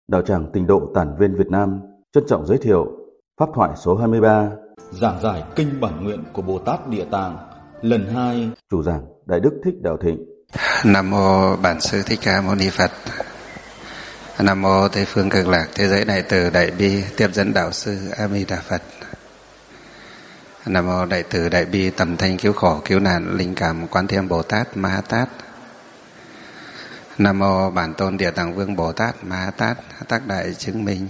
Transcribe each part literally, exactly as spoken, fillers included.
Đạo tràng Tịnh Độ Tản Viên Việt Nam trân trọng giới thiệu pháp thoại số hai mươi ba, giảng giải kinh bản nguyện của Bồ Tát Địa Tạng lần hai. Chủ giảng Đại Đức Thích Đạo Thịnh. Nam mô Bản Sư Thích Ca Mâu Ni Phật. Nam mô Tây Phương Cực Lạc Thế Giới Đại Từ Đại Bi Tiếp Dẫn Đạo Sư A Di Đà Phật. Nam mô Đại Từ Đại Bi Tầm Thanh Cứu Khổ Cứu Nạn Linh Cảm Quán Thiên Bồ Tát Ma Ha Tát. Nam mô Bản Tôn Địa Tạng Vương Bồ Tát Ma Ha Tát Tác Đại Chứng Minh.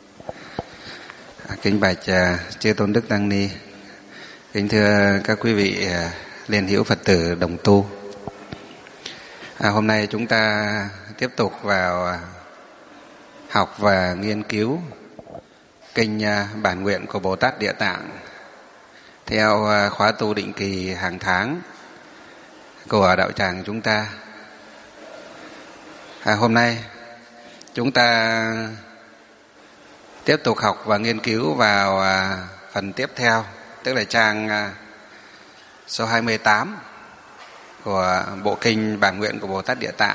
Kính bạch chư tôn đức tăng ni, kính thưa các quý vị liên hữu Phật tử đồng tu. À, hôm nay chúng ta tiếp tục vào học và nghiên cứu kinh bản nguyện của Bồ Tát Địa Tạng theo khóa tu định kỳ hàng tháng của đạo tràng chúng ta. À, hôm nay chúng ta tiếp tục học và nghiên cứu vào à, phần tiếp theo, tức là trang à, số hai mươi tám của bộ kinh bản nguyện của Bồ Tát Địa Tạng.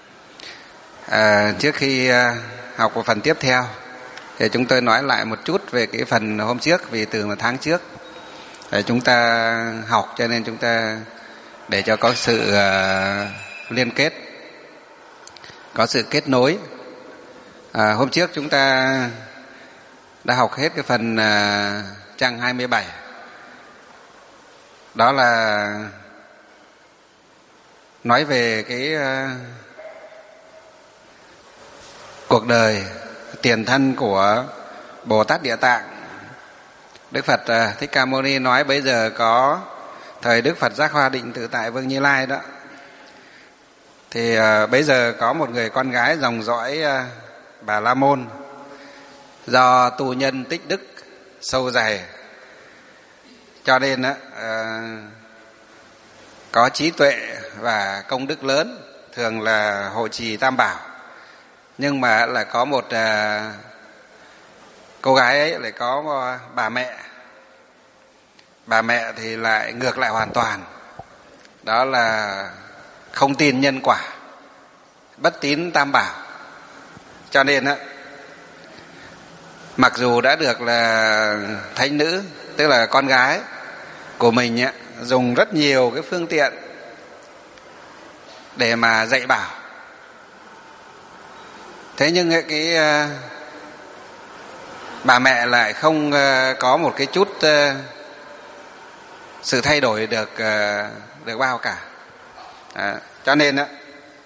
À, trước khi à, học vào phần tiếp theo thì chúng tôi nói lại một chút về cái phần hôm trước, vì từ một tháng trước à, chúng ta học cho nên chúng ta để cho có sự à, liên kết, có sự kết nối. À, hôm trước chúng ta đã học hết cái phần uh, trang hai mươi bảy. Đó là nói về cái uh, cuộc đời tiền thân của Bồ Tát Địa Tạng. Đức Phật uh, Thích Ca Mâu Ni nói bây giờ có thời Đức Phật Giác Hoa Định Tự Tại Vương Như Lai đó, thì uh, bây giờ có một người con gái dòng dõi uh, Bà La Môn, do tu nhân tích đức sâu dày cho nên á, uh, có trí tuệ và công đức lớn, thường là hộ trì tam bảo. Nhưng mà là có một uh, cô gái ấy lại có một bà mẹ. Bà mẹ thì lại ngược lại hoàn toàn, đó là không tin nhân quả, bất tín tam bảo. Cho nên á, mặc dù đã được là thánh nữ, tức là con gái của mình á, dùng rất nhiều cái phương tiện để mà dạy bảo, thế nhưng cái uh, bà mẹ lại không uh, có một cái chút uh, sự thay đổi được uh, được bao cả. À, cho nên á,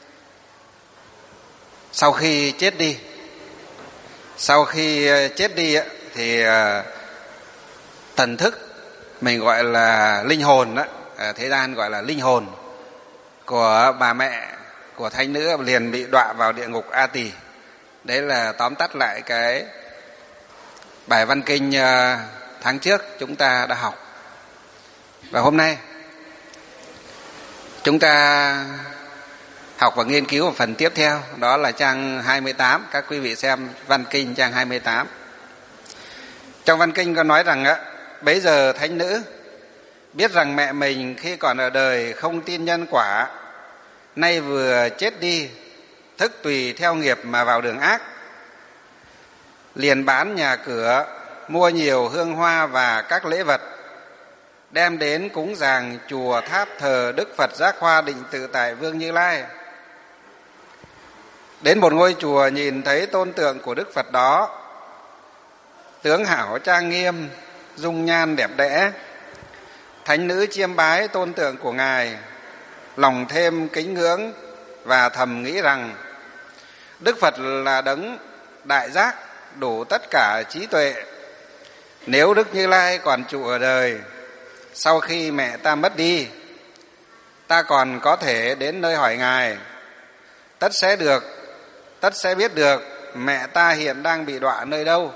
sau khi chết đi sau khi chết đi á, thì uh, thần thức mình gọi là linh hồn đó, ở thế gian gọi là linh hồn của bà mẹ của thánh nữ liền bị đọa vào địa ngục A Tỳ. Đấy là tóm tắt lại cái bài văn kinh uh, tháng trước chúng ta đã học. Và hôm nay chúng ta học và nghiên cứu một phần tiếp theo, đó là trang hai mươi tám. Các quý vị xem văn kinh trang hai mươi tám. Trong văn kinh có nói rằng á, bấy giờ thánh nữ biết rằng mẹ mình khi còn ở đời không tin nhân quả, nay vừa chết đi, thức tùy theo nghiệp mà vào đường ác, liền bán nhà cửa, mua nhiều hương hoa và các lễ vật, đem đến cúng dường chùa tháp thờ Đức Phật Giác Hoa Định Tự Tại Vương Như Lai. Đến một ngôi chùa nhìn thấy tôn tượng của Đức Phật đó, tướng hảo trang nghiêm, dung nhan đẹp đẽ. Thánh nữ chiêm bái tôn tượng của Ngài, lòng thêm kính ngưỡng và thầm nghĩ rằng Đức Phật là đấng đại giác, đủ tất cả trí tuệ. Nếu Đức Như Lai còn trụ ở đời, sau khi mẹ ta mất đi, ta còn có thể đến nơi hỏi Ngài, tất sẽ được tất sẽ biết được mẹ ta hiện đang bị đọa nơi đâu.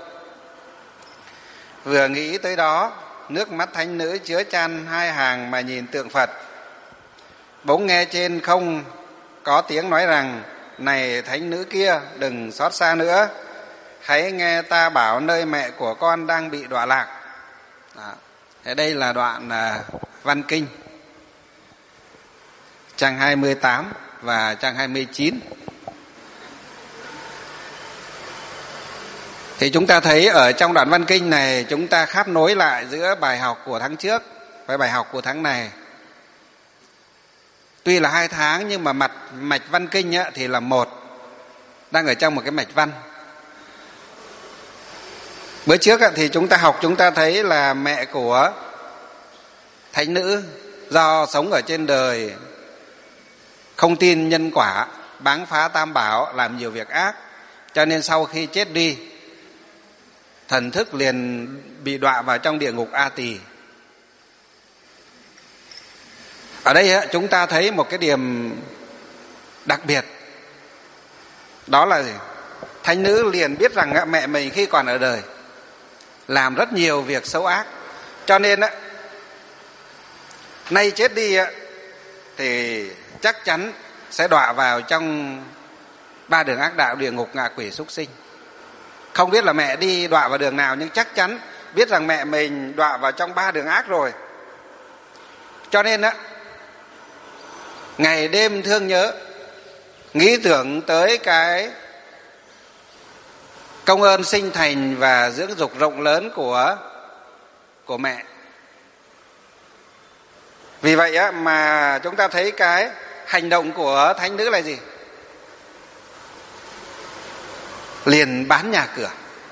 Vừa nghĩ tới đó, nước mắt thánh nữ chứa chan hai hàng mà nhìn tượng Phật. Bỗng nghe trên không có tiếng nói rằng: này thánh nữ kia, đừng xót xa nữa, hãy nghe ta bảo nơi mẹ của con đang bị đọa lạc. Đó. Thế đây là đoạn uh, văn kinh trang hai mươi tám và trang hai mươi chín. Thì chúng ta thấy ở trong đoạn văn kinh này chúng ta kháp nối lại giữa bài học của tháng trước với bài học của tháng này. Tuy là hai tháng nhưng mà mặt mạch văn kinh á, thì là một, đang ở trong một cái mạch văn. Bữa trước á, thì chúng ta học chúng ta thấy là mẹ của thánh nữ do sống ở trên đời không tin nhân quả, báng phá tam bảo, làm nhiều việc ác, cho nên sau khi chết đi thần thức liền bị đọa vào trong địa ngục A Tỳ. Ở đây á, chúng ta thấy một cái điểm đặc biệt, đó là gì? Thánh nữ liền biết rằng á, mẹ mình khi còn ở đời làm rất nhiều việc xấu ác, cho nên á, nay chết đi á, thì chắc chắn sẽ đọa vào trong ba đường ác đạo, địa ngục, ngạ quỷ, súc sinh. Không biết là mẹ đi đọa vào đường nào, nhưng chắc chắn biết rằng mẹ mình đọa vào trong ba đường ác rồi. Cho nên á, ngày đêm thương nhớ, nghĩ tưởng tới cái công ơn sinh thành và dưỡng dục rộng lớn của của mẹ. Vì vậy á, mà chúng ta thấy cái hành động của thánh nữ là gì? Liền bán nhà cửa,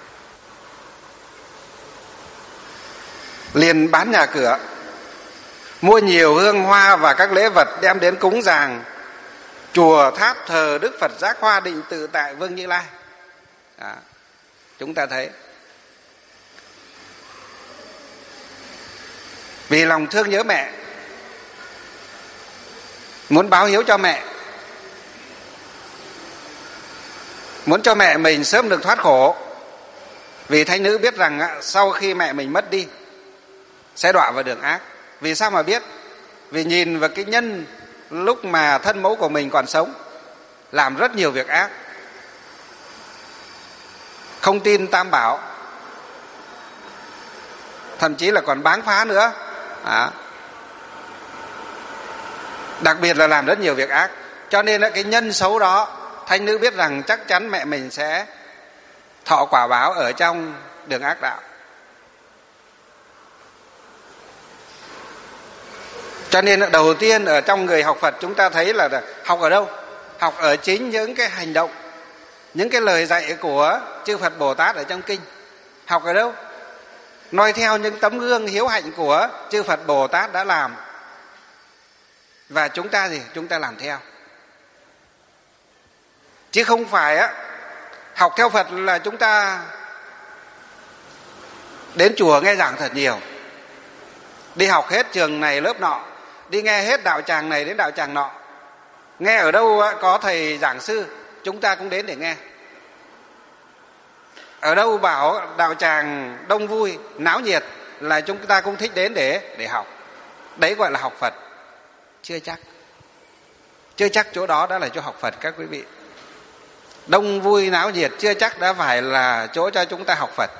liền bán nhà cửa, mua nhiều hương hoa và các lễ vật đem đến cúng dường chùa tháp thờ Đức Phật Giác Hoa Định Tự Tại Vương Như Lai. Đó, chúng ta thấy vì lòng thương nhớ mẹ, muốn báo hiếu cho mẹ, muốn cho mẹ mình sớm được thoát khổ. Vì thánh nữ biết rằng sau khi mẹ mình mất đi sẽ đọa vào đường ác. Vì sao mà biết? Vì nhìn vào cái nhân lúc mà thân mẫu của mình còn sống làm rất nhiều việc ác, không tin tam bảo, thậm chí là còn báng phá nữa. Đó. Đặc biệt là làm rất nhiều việc ác. Cho nên cái nhân xấu đó, thánh nữ biết rằng chắc chắn mẹ mình sẽ thọ quả báo ở trong đường ác đạo. Cho nên đầu tiên ở trong người học Phật chúng ta thấy là học ở đâu? Học ở chính những cái hành động, những cái lời dạy của chư Phật Bồ Tát ở trong kinh. Học ở đâu? Noi theo những tấm gương hiếu hạnh của chư Phật Bồ Tát đã làm. Và chúng ta gì? Chúng ta làm theo. Chứ không phải á, học theo Phật là chúng ta đến chùa nghe giảng thật nhiều, đi học hết trường này lớp nọ, đi nghe hết đạo tràng này đến đạo tràng nọ. Nghe ở đâu có thầy giảng sư chúng ta cũng đến để nghe. Ở đâu bảo đạo tràng đông vui náo nhiệt là chúng ta cũng thích đến để để học. Đấy gọi là học Phật. Chưa chắc. Chưa chắc chỗ đó đã là chỗ học Phật các quý vị. Đông vui náo nhiệt chưa chắc đã phải là chỗ cho chúng ta học Phật.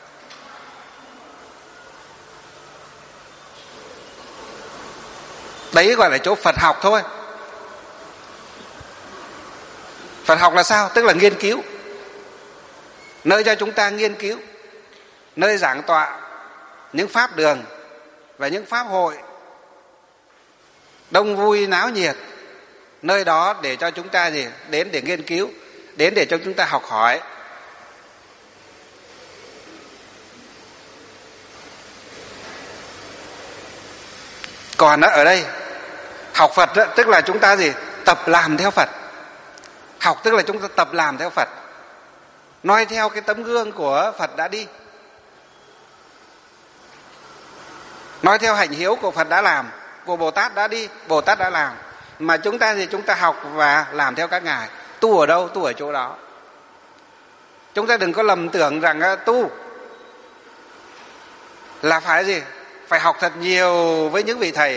Đấy gọi là chỗ Phật học thôi. Phật học là sao? Tức là nghiên cứu, nơi cho chúng ta nghiên cứu, nơi giảng tọa những pháp đường và những pháp hội đông vui náo nhiệt, nơi đó để cho chúng ta gì? Đến để nghiên cứu, đến để cho chúng ta học hỏi. Còn ở đây học Phật tức là chúng ta gì? Tập làm theo Phật. Học tức là chúng ta tập làm theo Phật, noi theo cái tấm gương của Phật đã đi, noi theo hạnh hiếu của Phật đã làm, của Bồ Tát đã đi, Bồ Tát đã làm. Mà chúng ta thì chúng ta học và làm theo các ngài. Tu ở đâu? Tu ở chỗ đó. Chúng ta đừng có lầm tưởng rằng tu là phải gì? Phải học thật nhiều với những vị thầy,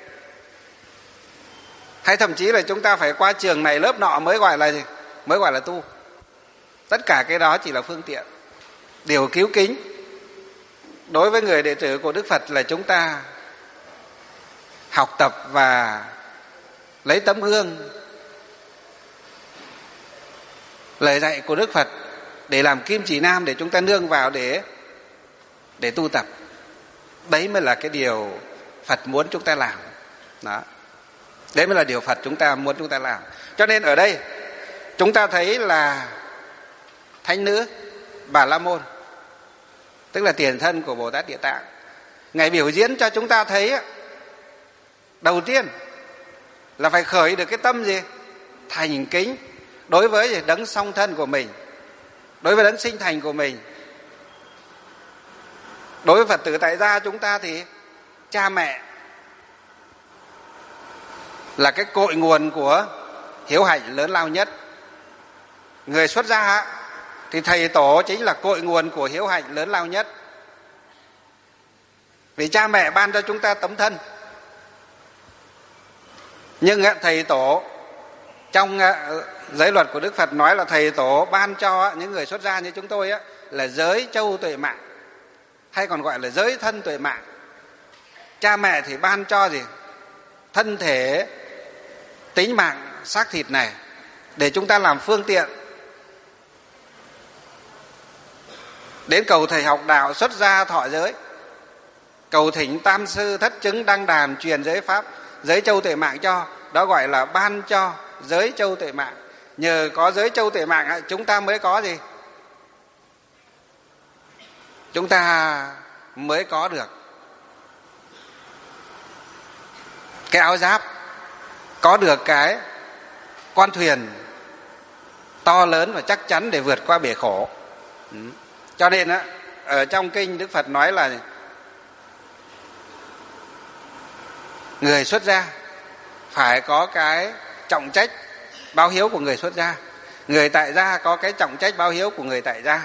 hay thậm chí là chúng ta phải qua trường này lớp nọ mới gọi là gì? Mới gọi là tu. Tất cả cái đó chỉ là phương tiện. Điều cứu kính đối với người đệ tử của Đức Phật là chúng ta học tập và lấy tấm gương lời dạy của Đức Phật để làm kim chỉ nam để chúng ta nương vào để để tu tập. Đấy mới là cái điều Phật muốn chúng ta làm. Đó. Đấy mới là điều Phật chúng ta muốn chúng ta làm. Cho nên ở đây chúng ta thấy là thánh nữ Bà La Môn, tức là tiền thân của Bồ Tát Địa Tạng, Ngài biểu diễn cho chúng ta thấy đầu tiên là phải khởi được cái tâm gì? Thành kính đối với đấng song thân của mình, đối với đấng sinh thành của mình. Đối với Phật tử tại gia chúng ta thì cha mẹ là cái cội nguồn của hiếu hạnh lớn lao nhất. Người xuất gia thì thầy tổ chính là cội nguồn của hiếu hạnh lớn lao nhất. Vì cha mẹ ban cho chúng ta tấm thân. Nhưng thầy tổ trong giới luật của Đức Phật nói là thầy tổ ban cho những người xuất gia như chúng tôi là giới châu tuệ mạng, hay còn gọi là giới thân tuệ mạng. Cha mẹ thì ban cho gì? Thân thể, tính mạng, xác thịt này để chúng ta làm phương tiện đến cầu thầy học đạo, xuất gia thọ giới, cầu thỉnh tam sư thất chứng đăng đàn truyền giới pháp, giới châu tuệ mạng cho. Đó gọi là ban cho giới châu tuệ mạng. Nhờ có giới châu tuệ mạng chúng ta mới có gì? Chúng ta mới có được cái áo giáp, có được cái con thuyền to lớn và chắc chắn để vượt qua bể khổ. Ừ. Cho nên á, ở trong kinh Đức Phật nói là người xuất gia phải có cái trọng trách báo hiếu của người xuất gia, người tại gia có cái trọng trách báo hiếu của người tại gia.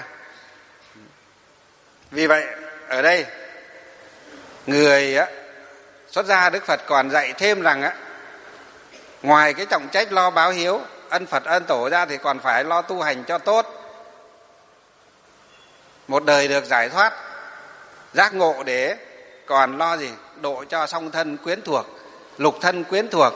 Vì vậy ở đây người á, xuất gia Đức Phật còn dạy thêm rằng á, ngoài cái trọng trách lo báo hiếu ân Phật ân Tổ ra thì còn phải lo tu hành cho tốt, một đời được giải thoát giác ngộ, để còn lo gì? Độ cho song thân quyến thuộc, lục thân quyến thuộc,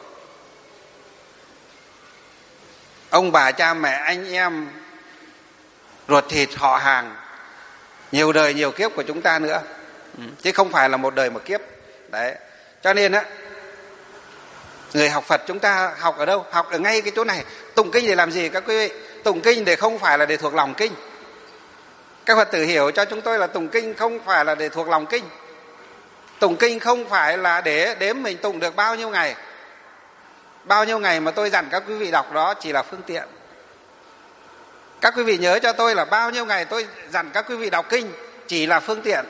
ông bà cha mẹ anh em ruột thịt họ hàng, nhiều đời nhiều kiếp của chúng ta nữa, chứ không phải là một đời một kiếp. Đấy. Cho nên á, người học Phật chúng ta học ở đâu? Học ở ngay cái chỗ này. Tụng kinh để làm gì các quý vị? Tụng kinh để không phải là để thuộc lòng kinh. Các Phật tử hiểu cho chúng tôi là tụng kinh không phải là để thuộc lòng kinh. Tụng kinh không phải là để đếm mình tụng được bao nhiêu ngày. Bao nhiêu ngày mà tôi dặn các quý vị đọc đó chỉ là phương tiện. Các quý vị nhớ cho tôi là bao nhiêu ngày tôi dặn các quý vị đọc kinh chỉ là phương tiện.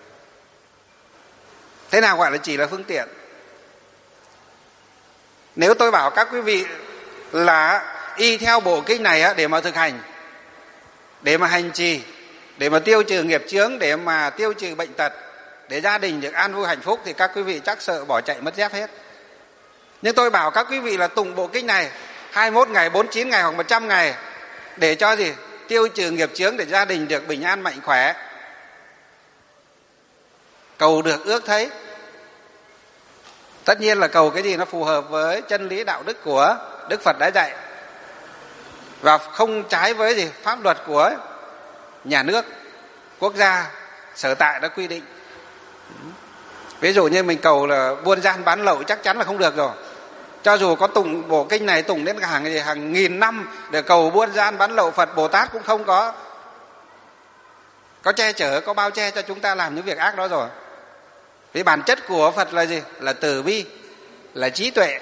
Thế nào gọi là chỉ là phương tiện? Nếu tôi bảo các quý vị là y theo bộ kinh này để mà thực hành, để mà hành trì, để mà tiêu trừ nghiệp chướng, để mà tiêu trừ bệnh tật, để gia đình được an vui hạnh phúc, thì các quý vị chắc sợ bỏ chạy mất dép hết. Nhưng tôi bảo các quý vị là tụng bộ kinh này hai mươi mốt ngày, bốn mươi chín ngày hoặc một trăm ngày để cho gì? Tiêu trừ nghiệp chướng, để gia đình được bình an mạnh khỏe, cầu được ước thấy. Tất nhiên là cầu cái gì nó phù hợp với chân lý đạo đức của Đức Phật đã dạy, và không trái với gì? Pháp luật của nhà nước, quốc gia, sở tại đã quy định. Ví dụ như mình cầu là buôn gian bán lậu chắc chắn là không được rồi. Cho dù có tụng bộ kinh này tụng đến hàng gì hàng nghìn năm để cầu buôn gian bán lậu, Phật Bồ Tát cũng không có có che chở, có bao che cho chúng ta làm những việc ác đó rồi. Vì bản chất của Phật là gì? Là từ bi, là trí tuệ.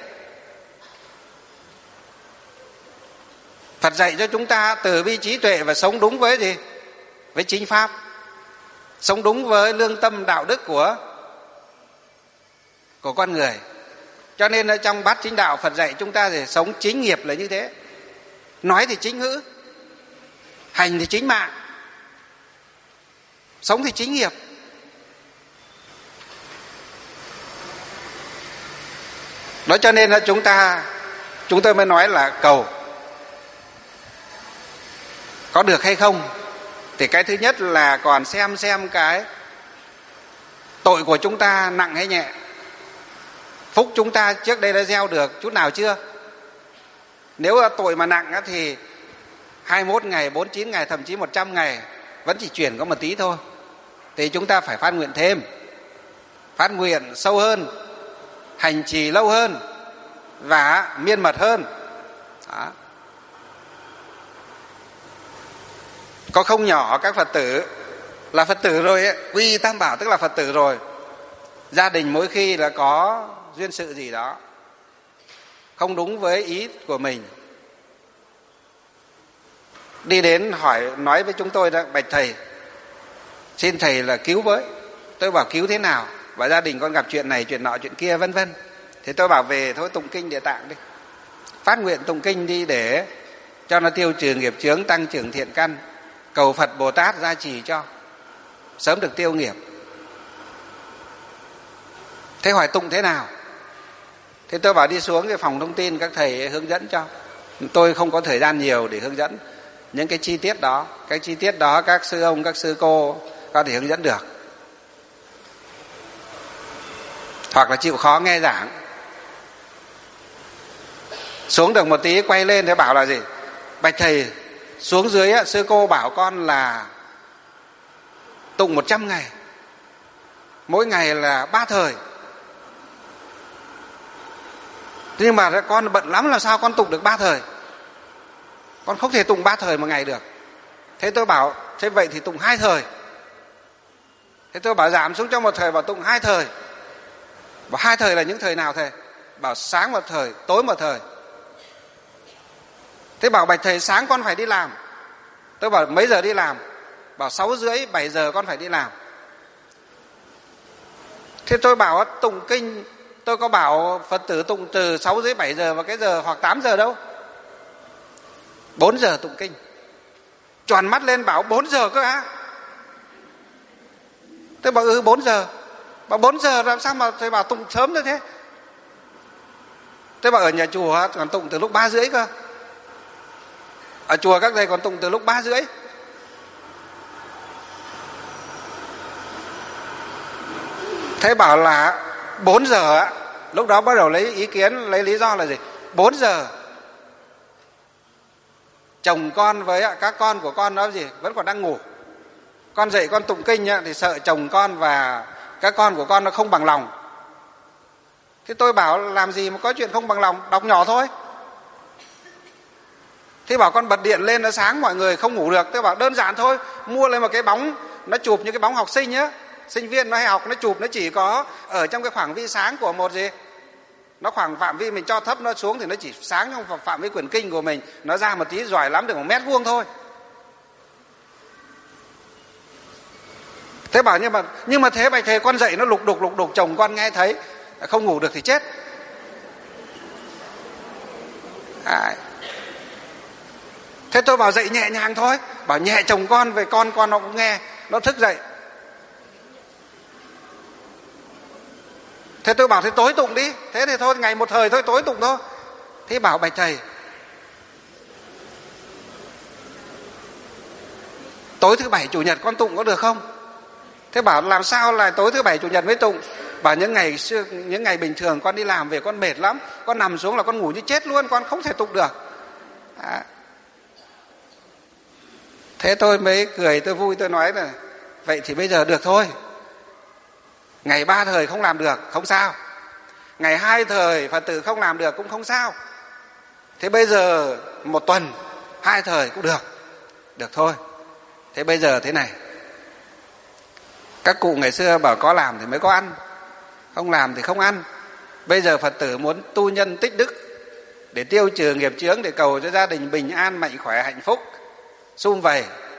Phật dạy cho chúng ta từ bi trí tuệ và sống đúng với gì? Với chính pháp, sống đúng với lương tâm đạo đức của của con người. Cho nên ở trong bát chính đạo Phật dạy chúng ta để sống chính nghiệp là như thế. Nói thì chính ngữ, hành thì chính mạng, sống thì chính nghiệp. Đó cho nên là chúng ta chúng tôi mới nói là cầu có được hay không thì cái thứ nhất là còn xem xem cái tội của chúng ta nặng hay nhẹ, phúc chúng ta trước đây đã gieo được chút nào chưa. Nếu tội mà nặng thì hai mươi mốt ngày, bốn mươi chín ngày, thậm chí một trăm ngày vẫn chỉ chuyển có một tí thôi. Thì chúng ta phải phát nguyện thêm, phát nguyện sâu hơn, hành trì lâu hơn và miên mật hơn. Đó. Có không nhỏ các Phật tử là Phật tử rồi ấy, quy Tam Bảo tức là Phật tử rồi. Gia đình mỗi khi là có duyên sự gì đó không đúng với ý của mình, đi đến hỏi nói với chúng tôi đó: bạch thầy, xin thầy là cứu với. Tôi bảo cứu thế nào? Và gia đình con gặp chuyện này chuyện nọ chuyện kia vân vân. Thì tôi bảo về thôi tụng kinh Địa Tạng đi, phát nguyện tụng kinh đi để cho nó tiêu trừ nghiệp chướng, tăng trưởng thiện căn, cầu Phật Bồ Tát gia trì cho sớm được tiêu nghiệp. Thế hỏi tụng thế nào? Thế tôi bảo đi xuống cái phòng thông tin các thầy hướng dẫn cho. Tôi không có thời gian nhiều để hướng dẫn những cái chi tiết đó. Cái chi tiết đó các sư ông, các sư cô có thể hướng dẫn được, hoặc là chịu khó nghe giảng. Xuống được một tí quay lên thế bảo là gì? Bạch thầy, xuống dưới á, sư cô bảo con là tụng một trăm ngày, mỗi ngày là ba thời. Nhưng mà con bận lắm, làm sao con tụng được ba thời? Con không thể tụng ba thời một ngày được. Thế tôi bảo thế vậy thì tụng hai thời. Thế tôi bảo giảm xuống cho một thời, bảo tụng hai thời. Bảo hai thời là những thời nào thầy? Bảo sáng một thời, tối một thời. Thế bảo bạch thầy, sáng con phải đi làm. Tôi bảo mấy giờ đi làm? Bảo sáu rưỡi, bảy giờ con phải đi làm. Thế tôi bảo tụng kinh, tôi có bảo Phật tử tụng từ sáu rưỡi bảy giờ và cái giờ hoặc tám giờ đâu. Bốn giờ tụng kinh. Tròn mắt lên bảo bốn giờ cơ á. Tôi bảo ừ bốn giờ. Bảo bốn giờ làm sao mà thầy bảo tụng sớm như thế? Tôi bảo ở nhà chùa còn tụng từ lúc ba rưỡi cơ. Ở chùa các thầy còn tụng từ lúc ba rưỡi. Thế bảo là bốn giờ, lúc đó bắt đầu lấy ý kiến, lấy lý do là gì? Bốn giờ chồng con với các con của con đó gì vẫn còn đang ngủ. Con dậy con tụng kinh thì sợ chồng con và các con của con nó không bằng lòng. Thế tôi bảo làm gì mà có chuyện không bằng lòng, đọc nhỏ thôi. Thế bảo con bật điện lên nó sáng mọi người không ngủ được. Tôi bảo đơn giản thôi, mua lên một cái bóng, nó chụp như cái bóng học sinh nhá. Sinh viên nó hay học, nó chụp nó chỉ có ở trong cái khoảng vi sáng của một gì, nó khoảng phạm vi mình cho thấp nó xuống thì nó chỉ sáng trong phạm vi quyển kinh của mình. Nó ra một tí giỏi lắm được một mét vuông thôi. Thế bảo nhưng mà nhưng mà thế bạch thầy, con dậy nó lục đục lục đục, chồng con nghe thấy không ngủ được thì chết. À, thế tôi bảo dậy nhẹ nhàng thôi, bảo nhẹ chồng con về con con nó cũng nghe, nó thức dậy. Thế tôi bảo thế tối tụng đi. Thế thì thôi ngày một thời thôi, tối tụng thôi. Thế bảo bạch thầy, tối thứ bảy chủ nhật con tụng có được không? Thế bảo làm sao là tối thứ bảy chủ nhật mới tụng? Bảo những ngày xưa, những ngày bình thường con đi làm về con mệt lắm, con nằm xuống là con ngủ như chết luôn, con không thể tụng được. À. Thế tôi mới cười, tôi vui, tôi nói là vậy thì bây giờ được thôi. Ngày ba thời không làm được, không sao. Ngày hai thời Phật tử không làm được cũng không sao. Thế bây giờ một tuần, hai thời cũng được. Được thôi. Thế bây giờ thế này. Các cụ ngày xưa bảo có làm thì mới có ăn, không làm thì không ăn. Bây giờ Phật tử muốn tu nhân tích đức để tiêu trừ nghiệp chướng, để cầu cho gia đình bình an, mạnh khỏe, hạnh phúc, sum vầy.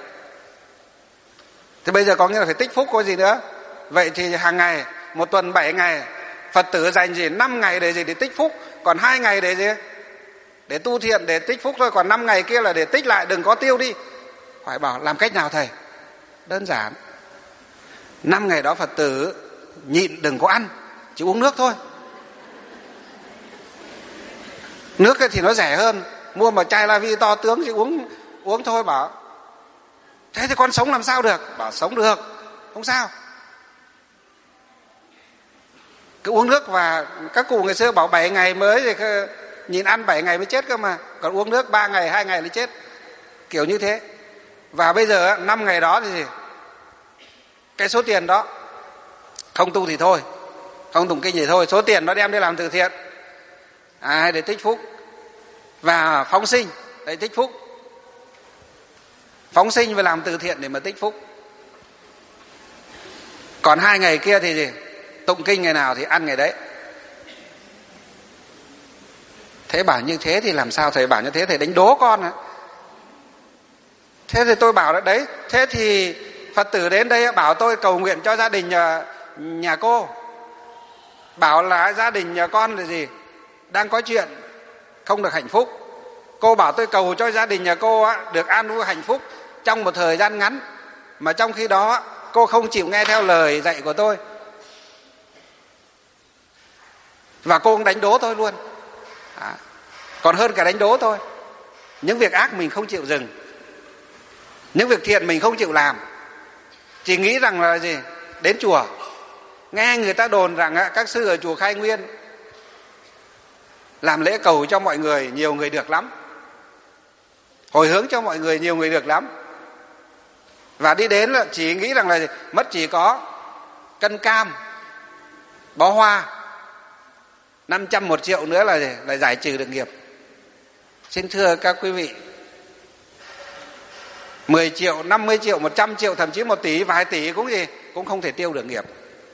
Thế bây giờ có nghĩa là phải tích phúc có gì nữa. Vậy thì hàng ngày, một tuần bảy ngày, Phật tử dành gì? năm ngày để gì? Để tích phúc. Còn hai ngày để gì? Để tu thiện, để tích phúc thôi. Còn năm ngày kia là để tích lại, đừng có tiêu đi. Hỏi bảo làm cách nào thầy? Đơn giản. Năm ngày đó Phật tử nhịn đừng có ăn, chỉ uống nước thôi. Nước thì nó rẻ hơn, mua một chai La Vi to tướng chỉ uống uống thôi. Bảo thế thì con sống làm sao được? Bảo sống được, không sao. Cứ uống nước. Và các cụ ngày xưa bảo bảy ngày mới thì nhìn ăn bảy ngày mới chết cơ mà. Còn uống nước ba ngày, hai ngày là chết. kiểu như thế. Và bây giờ năm ngày đó thì gì? Cái số tiền đó không tu thì thôi, không tụng kinh thì thôi, số tiền nó đem đi làm từ thiện à, hay để tích phúc, và phóng sinh để tích phúc, phóng sinh và làm từ thiện để mà tích phúc. Còn hai ngày kia thì gì? Tụng kinh ngày nào thì ăn ngày đấy. Thế bảo như thế thì làm sao? Thầy bảo như thế thầy đánh đố con à? Thế thì tôi bảo là đấy, thế thì Phật tử đến đây bảo tôi cầu nguyện cho gia đình nhà, nhà cô, bảo là gia đình nhà con là gì? Đang có chuyện không được hạnh phúc. Cô bảo tôi cầu cho gia đình nhà cô á, được an vui hạnh phúc trong một thời gian ngắn, mà trong khi đó cô không chịu nghe theo lời dạy của tôi, và cô cũng đánh đố tôi luôn à, còn hơn cả đánh đố tôi. Những việc ác mình không chịu dừng, những việc thiện mình không chịu làm, chỉ nghĩ rằng là gì? Đến chùa nghe người ta đồn rằng các sư ở chùa Khai Nguyên làm lễ cầu cho mọi người, nhiều người được lắm, hồi hướng cho mọi người, nhiều người được lắm, và đi đến là chỉ nghĩ rằng là gì? Mất chỉ có cân cam, bó hoa, năm trăm một triệu nữa là gì? Là giải trừ được nghiệp. Xin thưa các quý vị, mười triệu, năm mươi triệu, một trăm triệu, thậm chí một tỷ, vài tỷ cũng gì? Cũng không thể tiêu được nghiệp.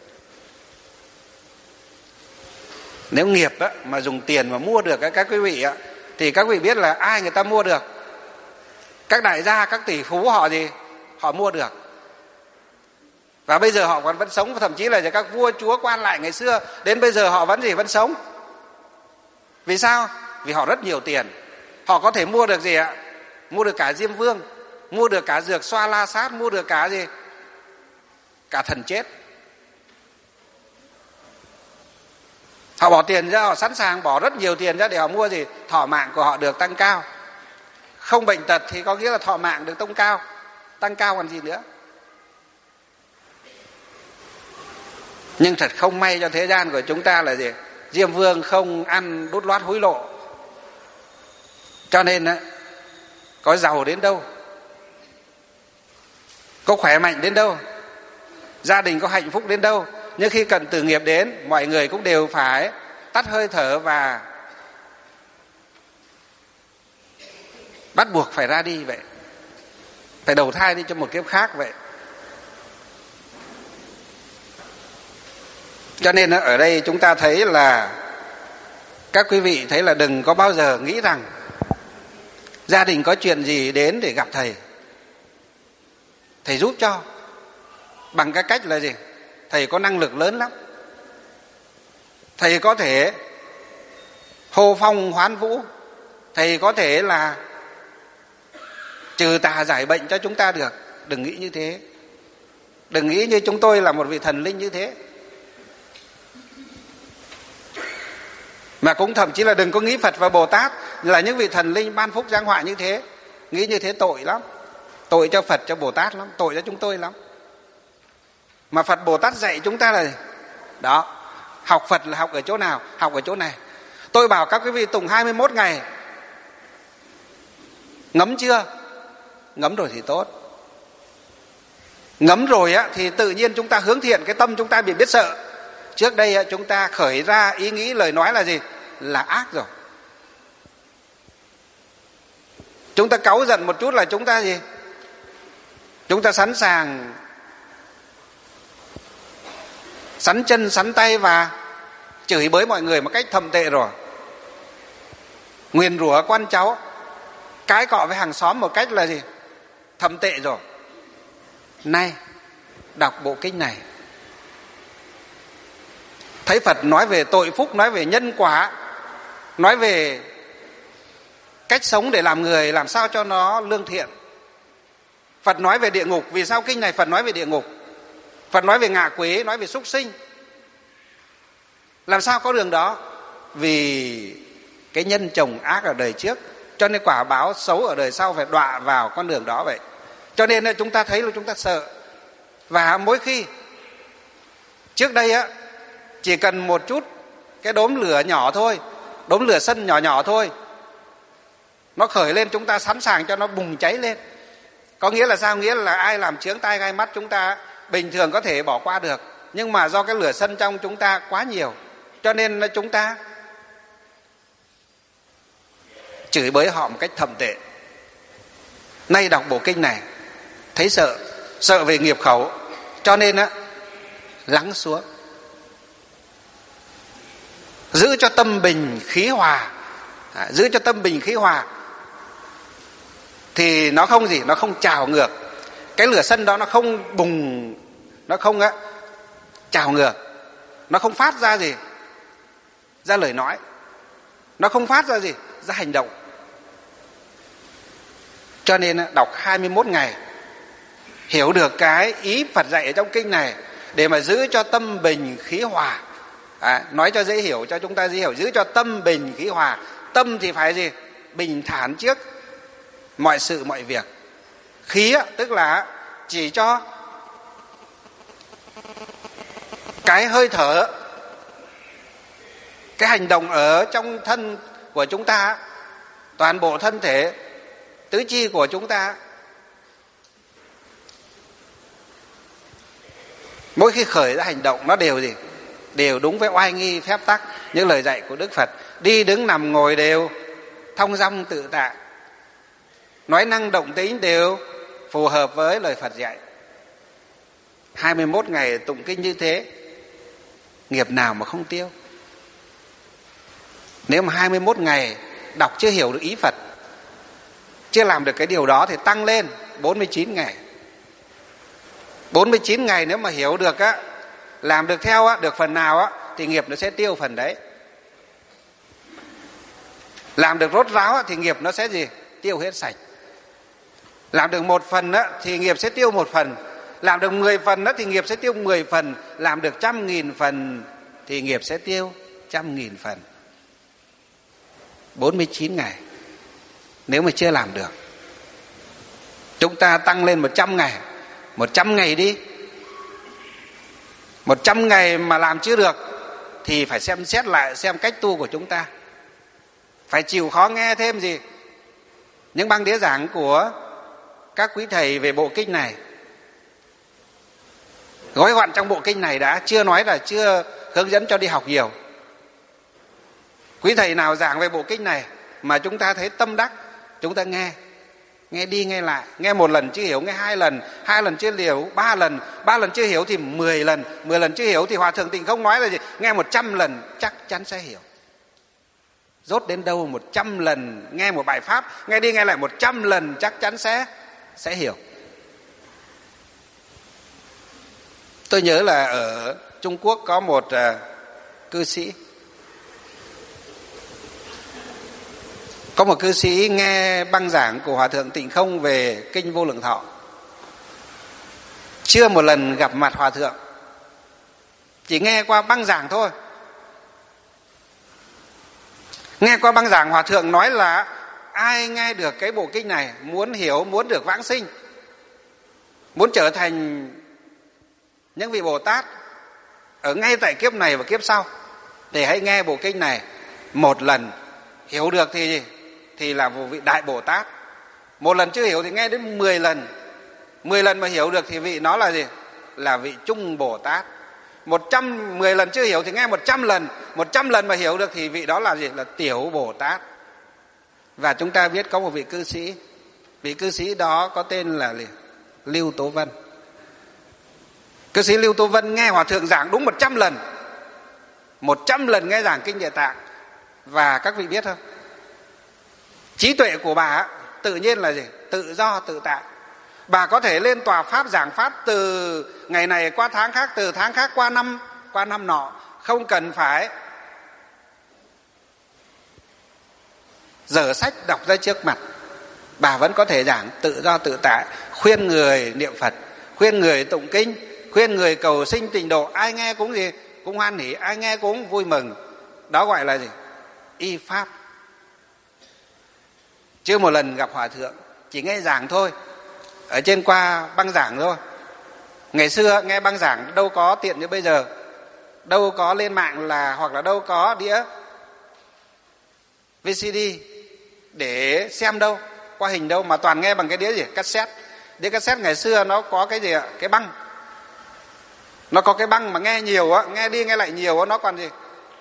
Nếu nghiệp á, mà dùng tiền mà mua được các quý vị á, thì các quý vị biết là ai người ta mua được? Các đại gia, các tỷ phú họ gì? Họ mua được. Và bây giờ họ còn vẫn sống, thậm chí là các vua chúa quan lại ngày xưa đến bây giờ họ vẫn gì? Vẫn sống. Vì sao? Vì họ rất nhiều tiền. Họ có thể mua được gì ạ? Mua được cả Diêm Vương, mua được cả dược xoa la sát, mua được cả gì? Cả thần chết. Họ bỏ tiền ra, họ sẵn sàng bỏ rất nhiều tiền ra để họ mua gì? Thọ mạng của họ được tăng cao. Không bệnh tật thì có nghĩa là thọ mạng được tăng cao, tăng cao còn gì nữa. Nhưng thật không may cho thế gian của chúng ta là gì? Diêm Vương không ăn đút lót hối lộ, cho nên có giàu đến đâu, có khỏe mạnh đến đâu, gia đình có hạnh phúc đến đâu, nhưng khi cần tử nghiệp đến, mọi người cũng đều phải tắt hơi thở và bắt buộc phải ra đi vậy, phải đầu thai đi cho một kiếp khác vậy. Cho nên ở đây chúng ta thấy là các quý vị thấy là đừng có bao giờ nghĩ rằng gia đình có chuyện gì đến để gặp thầy, thầy giúp cho bằng cái cách là gì? Thầy có năng lực lớn lắm, thầy có thể hô phong hoán vũ, thầy có thể là trừ tà giải bệnh cho chúng ta được. Đừng nghĩ như thế. Đừng nghĩ như chúng tôi là một vị thần linh như thế. Mà cũng thậm chí là đừng có nghĩ Phật và Bồ Tát là những vị thần linh ban phúc giáng họa như thế. Nghĩ như thế tội lắm, tội cho Phật, cho Bồ Tát lắm, tội cho chúng tôi lắm. Mà Phật Bồ Tát dạy chúng ta là đó, học Phật là học ở chỗ nào? Học ở chỗ này. Tôi bảo các quý vị tụng hai mươi mốt ngày, ngấm chưa? Ngấm rồi thì tốt. Ngấm rồi á thì tự nhiên chúng ta hướng thiện, cái tâm chúng ta bị biết sợ. Trước đây chúng ta khởi ra ý nghĩ lời nói là gì? Là ác rồi. Chúng ta cáu giận một chút là chúng ta gì? Chúng ta sẵn sàng sắn chân sắn tay và chửi bới mọi người một cách thậm tệ rồi. Nguyền rủa con cháu, cái cọ với hàng xóm một cách là gì? Thậm tệ rồi. Nay đọc bộ kinh này, thấy Phật nói về tội phúc, nói về nhân quả, nói về cách sống để làm người làm sao cho nó lương thiện. Phật nói về địa ngục. Vì sao kinh này Phật nói về địa ngục? Phật nói về ngạ quỷ, nói về súc sinh. Làm sao có đường đó? Vì cái nhân trồng ác ở đời trước, cho nên quả báo xấu ở đời sau phải đọa vào con đường đó vậy. Cho nên chúng ta thấy là chúng ta sợ. Và mỗi khi trước đây á, chỉ cần một chút cái đốm lửa nhỏ thôi, đốm lửa sân nhỏ nhỏ thôi, Nó khởi lên chúng ta sẵn sàng cho nó bùng cháy lên. Có nghĩa là sao? Nghĩa là ai làm chướng tai gai mắt chúng ta bình thường có thể bỏ qua được, nhưng mà do cái lửa sân trong chúng ta quá nhiều, cho nên chúng ta chửi bới họ một cách thậm tệ. Nay đọc bộ kinh này thấy sợ, sợ về nghiệp khẩu, cho nên á lắng xuống, giữ cho tâm bình khí hòa, à, giữ cho tâm bình khí hòa thì nó không gì, nó không trào ngược. Cái lửa sân đó nó không bùng, nó không á trào ngược, nó không phát ra gì, ra lời nói, nó không phát ra gì, ra hành động. Cho nên đọc hai mươi mốt ngày, hiểu được cái ý Phật dạy ở trong kinh này để mà giữ cho tâm bình khí hòa. À, nói cho dễ hiểu, cho chúng ta dễ hiểu, giữ cho tâm bình khí hòa. Tâm thì phải gì? Bình thản trước mọi sự mọi việc. Khí á, tức là chỉ cho cái hơi thở, cái hành động ở trong thân của chúng ta, toàn bộ thân thể tứ chi của chúng ta, mỗi khi khởi ra hành động nó đều gì? Đều đúng với oai nghi phép tắc, những lời dạy của Đức Phật. Đi đứng nằm ngồi đều thong dong tự tại, nói năng động tính đều phù hợp với lời Phật dạy. hai mươi mốt ngày tụng kinh như thế, nghiệp nào mà không tiêu? Nếu mà hai mươi mốt ngày đọc chưa hiểu được ý Phật, chưa làm được cái điều đó thì tăng lên bốn mươi chín ngày. bốn mươi chín ngày nếu mà hiểu được á, làm được theo á, được phần nào á, thì nghiệp nó sẽ tiêu phần đấy. Làm được rốt ráo á, thì nghiệp nó sẽ gì? Tiêu hết sạch. Làm được một phần á, thì nghiệp sẽ tiêu một phần. Làm được mười phần á, thì nghiệp sẽ tiêu mười phần. Làm được trăm nghìn phần thì nghiệp sẽ tiêu trăm nghìn phần. bốn mươi chín ngày nếu mà chưa làm được, chúng ta tăng lên một trăm ngày. Một trăm ngày đi. Một trăm ngày mà làm chưa được thì phải xem xét lại xem cách tu của chúng ta. Phải chịu khó nghe thêm gì? Những băng đĩa giảng của các quý thầy về bộ kinh này. Gói gọn trong bộ kinh này đã, chưa nói là chưa hướng dẫn cho đi học nhiều. Quý thầy nào giảng về bộ kinh này mà chúng ta thấy tâm đắc, chúng ta nghe. Nghe đi nghe lại, nghe một lần chưa hiểu, nghe hai lần, hai lần chưa hiểu, ba lần, ba lần chưa hiểu thì mười lần, mười lần chưa hiểu thì Hòa Thượng Tịnh Không nói là gì? Nghe một trăm lần chắc chắn sẽ hiểu. Rốt đến đâu một trăm lần nghe một bài pháp, nghe đi nghe lại một trăm lần chắc chắn sẽ sẽ hiểu. Tôi nhớ là ở Trung Quốc có một uh, cư sĩ, có một cư sĩ nghe băng giảng của Hòa Thượng Tịnh Không về kinh Vô Lượng Thọ, chưa một lần gặp mặt Hòa Thượng, chỉ nghe qua băng giảng thôi. Nghe qua băng giảng, Hòa Thượng nói là ai nghe được cái bộ kinh này, muốn hiểu, muốn được vãng sinh, muốn trở thành những vị Bồ Tát ở ngay tại kiếp này và kiếp sau, để hãy nghe bộ kinh này một lần. Hiểu được thì gì? Thì là một vị Đại Bồ Tát. Một lần chưa hiểu thì nghe đến mười lần. Mười lần mà hiểu được thì vị nó là gì? Là vị Trung Bồ Tát. Một trăm mười lần chưa hiểu thì nghe một trăm lần. Một trăm lần mà hiểu được thì vị đó là gì? Là Tiểu Bồ Tát. Và chúng ta biết có một vị cư sĩ, vị cư sĩ đó có tên là Lưu Tố Vân. Cư sĩ Lưu Tố Vân nghe Hòa Thượng giảng đúng một trăm lần. Một trăm lần nghe giảng kinh Địa Tạng. Và các vị biết không? Trí tuệ của bà tự nhiên là gì? Tự do tự tại. Bà có thể lên tòa pháp giảng pháp từ ngày này qua tháng khác, từ tháng khác qua năm, qua năm nọ, không cần phải dở sách đọc ra trước mặt. Bà vẫn có thể giảng tự do tự tại, khuyên người niệm Phật, khuyên người tụng kinh, khuyên người cầu sinh tịnh độ. Ai nghe cũng gì? Cũng hoan hỉ, ai nghe cũng vui mừng. Đó gọi là gì? Y pháp. Chưa một lần gặp Hòa Thượng, chỉ nghe giảng thôi, ở trên qua băng giảng thôi. Ngày xưa nghe băng giảng đâu có tiện như bây giờ, đâu có lên mạng là, hoặc là đâu có đĩa vê xê đê, để xem đâu, qua hình đâu, mà toàn nghe bằng cái đĩa gì, cassette. Đĩa cassette ngày xưa nó có cái gì ạ? Cái băng. Nó có cái băng mà nghe nhiều á, nghe đi nghe lại nhiều á, nó còn gì?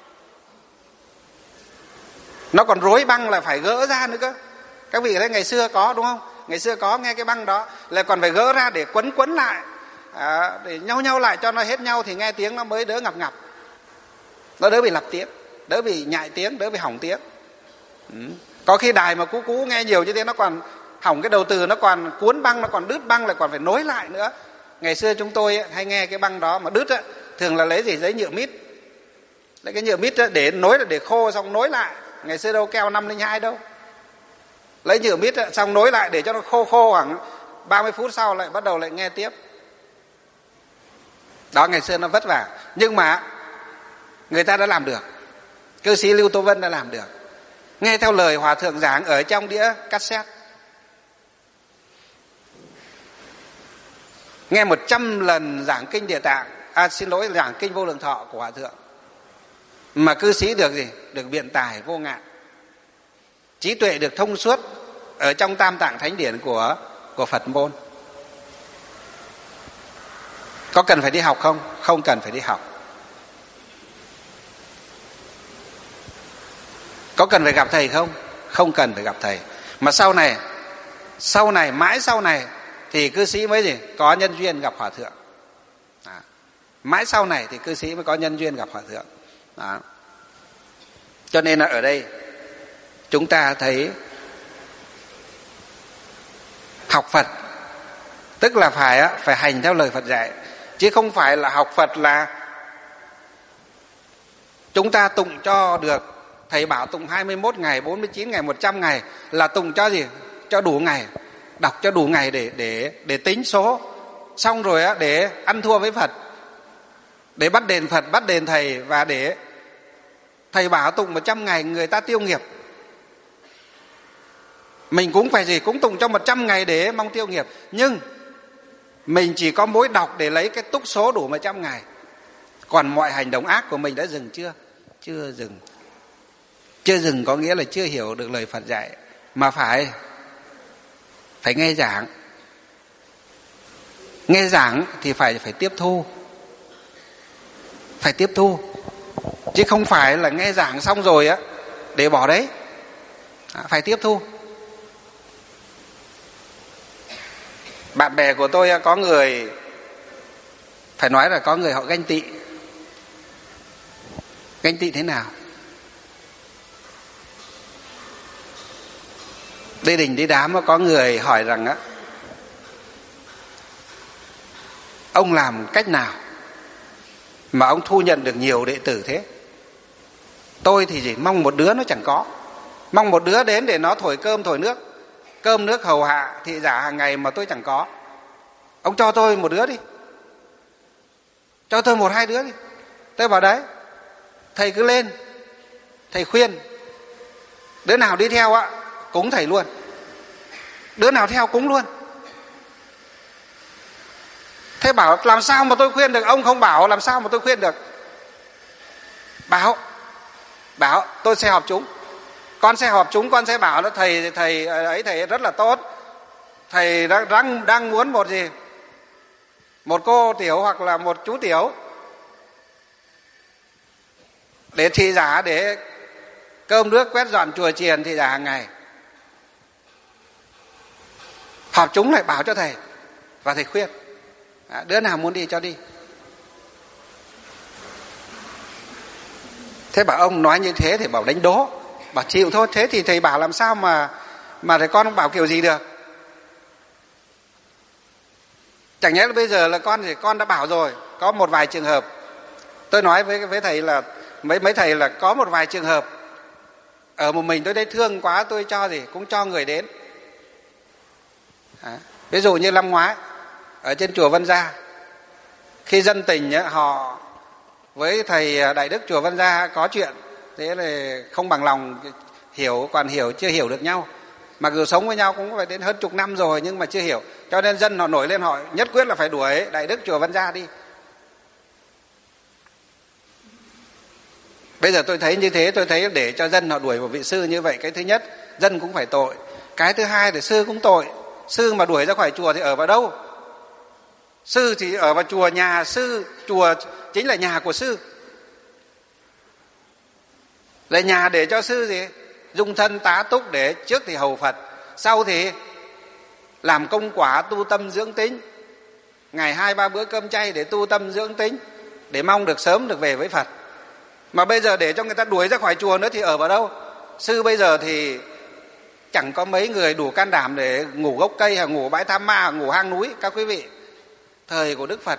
Nó còn rối băng là phải gỡ ra nữa cơ. Các vị thấy ngày xưa có đúng không? Ngày xưa có nghe cái băng đó là còn phải gỡ ra để quấn quấn lại, à, để nhau nhau lại cho nó hết nhau thì nghe tiếng nó mới đỡ ngập ngập. Nó đỡ bị lặp tiếng, đỡ bị nhại tiếng, đỡ bị hỏng tiếng. Ừ. Có khi đài mà cũ cũ nghe nhiều như thế nó còn hỏng cái đầu từ, nó còn cuốn băng, nó còn đứt băng, lại còn phải nối lại nữa. Ngày xưa chúng tôi ấy, hay nghe cái băng đó mà đứt ấy, thường là lấy gì, giấy nhựa mít. Lấy cái nhựa mít ấy, để nối là để khô xong nối lại. Ngày xưa đâu keo năm linh hai đâu. Lấy nhựa mít ấy, xong nối lại để cho nó khô khô khoảng ba mươi phút sau lại bắt đầu lại nghe tiếp. Đó, ngày xưa nó vất vả, nhưng mà người ta đã làm được. Cư sĩ Lưu Tô Vân đã làm được, nghe theo lời hòa thượng giảng ở trong đĩa cassette. Nghe một trăm lần giảng kinh Địa Tạng, à xin lỗi, giảng kinh Vô Lượng Thọ của hòa thượng, mà cư sĩ được gì? Được biện tài vô ngạn, trí tuệ được thông suốt ở trong Tam Tạng Thánh Điển của của Phật môn. Có cần phải đi học không? Không cần phải đi học. Có cần phải gặp thầy không? Không cần phải gặp thầy. Mà sau này, sau này, mãi sau này thì cư sĩ mới gì? Có nhân duyên gặp hòa thượng. À, mãi sau này thì cư sĩ mới có nhân duyên gặp hòa thượng. À. Cho nên là ở đây chúng ta thấy học Phật tức là phải phải hành theo lời Phật dạy, chứ không phải là học Phật là chúng ta tụng cho được. Thầy bảo tụng hai mươi mốt ngày, bốn mươi chín ngày, một trăm ngày là tụng cho gì? Cho đủ ngày, đọc cho đủ ngày để để để tính số, xong rồi á để ăn thua với Phật, để bắt đền Phật, bắt đền thầy, và để thầy bảo tụng một trăm ngày người ta tiêu nghiệp, mình cũng phải gì? Cũng tụng cho một trăm ngày để mong tiêu nghiệp. Nhưng mình chỉ có mỗi đọc để lấy cái túc số đủ một trăm ngày. Còn mọi hành động ác của mình đã dừng chưa? Chưa dừng. Chưa dừng có nghĩa là chưa hiểu được lời Phật dạy, mà phải phải nghe giảng. Nghe giảng thì phải phải tiếp thu, phải tiếp thu, chứ không phải là nghe giảng xong rồi á để bỏ đấy. À, phải tiếp thu. Bạn bè của tôi có người, phải nói là có người họ ganh tị. Ganh tị thế nào? Đi đình đi đám có người hỏi rằng á, ông làm cách nào mà ông thu nhận được nhiều đệ tử thế? Tôi thì chỉ mong một đứa nó chẳng có, mong một đứa đến để nó thổi cơm thổi nước, cơm nước hầu hạ thị giả hàng ngày mà tôi chẳng có. Ông cho tôi một đứa đi, cho tôi một hai đứa đi. Tôi bảo đấy, thầy cứ lên, thầy khuyên, đứa nào đi theo á cúng thầy luôn, đứa nào theo cúng luôn. Thế bảo làm sao mà tôi khuyên được? Ông không bảo làm sao mà tôi khuyên được? Bảo, bảo tôi sẽ họp chúng, con sẽ họp chúng, con sẽ bảo nó thầy thầy ấy thầy rất là tốt, thầy đang đang đang muốn một gì, một cô tiểu hoặc là một chú tiểu để thị giả, để cơm nước quét dọn chùa chiền thị giả hàng ngày. Họp chúng lại bảo cho thầy và thầy khuyên, à, đứa nào muốn đi cho đi. Thế bảo ông nói như thế thì bảo đánh đố, bảo chịu thôi. Thế thì thầy bảo làm sao mà mà thầy con bảo kiểu gì được? Chẳng nhẽ là bây giờ là con thì con đã bảo rồi. Có một vài trường hợp, tôi nói với với thầy là mấy mấy thầy là có một vài trường hợp ở một mình tôi thấy thương quá, tôi cho gì cũng cho người đến. À, ví dụ như năm ngoái ở trên chùa Vân Gia, khi dân tình ấy, họ với thầy Đại Đức chùa Vân Gia có chuyện, thế là không bằng lòng hiểu, còn hiểu chưa hiểu được nhau. Mặc dù sống với nhau cũng phải đến hơn chục năm rồi nhưng mà chưa hiểu, cho nên dân họ nổi lên, họ nhất quyết là phải đuổi Đại Đức chùa Vân Gia đi. Bây giờ tôi thấy như thế, tôi thấy để cho dân họ đuổi một vị sư như vậy, cái thứ nhất dân cũng phải tội. Cái thứ hai thì sư cũng tội. Sư mà đuổi ra khỏi chùa thì ở vào đâu? Sư thì ở vào chùa, nhà sư, chùa chính là nhà của sư. Là nhà để cho sư gì? Dung thân tá túc, để trước thì hầu Phật, sau thì làm công quả tu tâm dưỡng tính. Ngày hai ba bữa cơm chay để tu tâm dưỡng tính, để mong được sớm được về với Phật. Mà bây giờ để cho người ta đuổi ra khỏi chùa nữa thì ở vào đâu? Sư bây giờ thì chẳng có mấy người đủ can đảm để ngủ gốc cây, hay ngủ bãi Tham Ma, hay ngủ hang núi. Các quý vị, thời của Đức Phật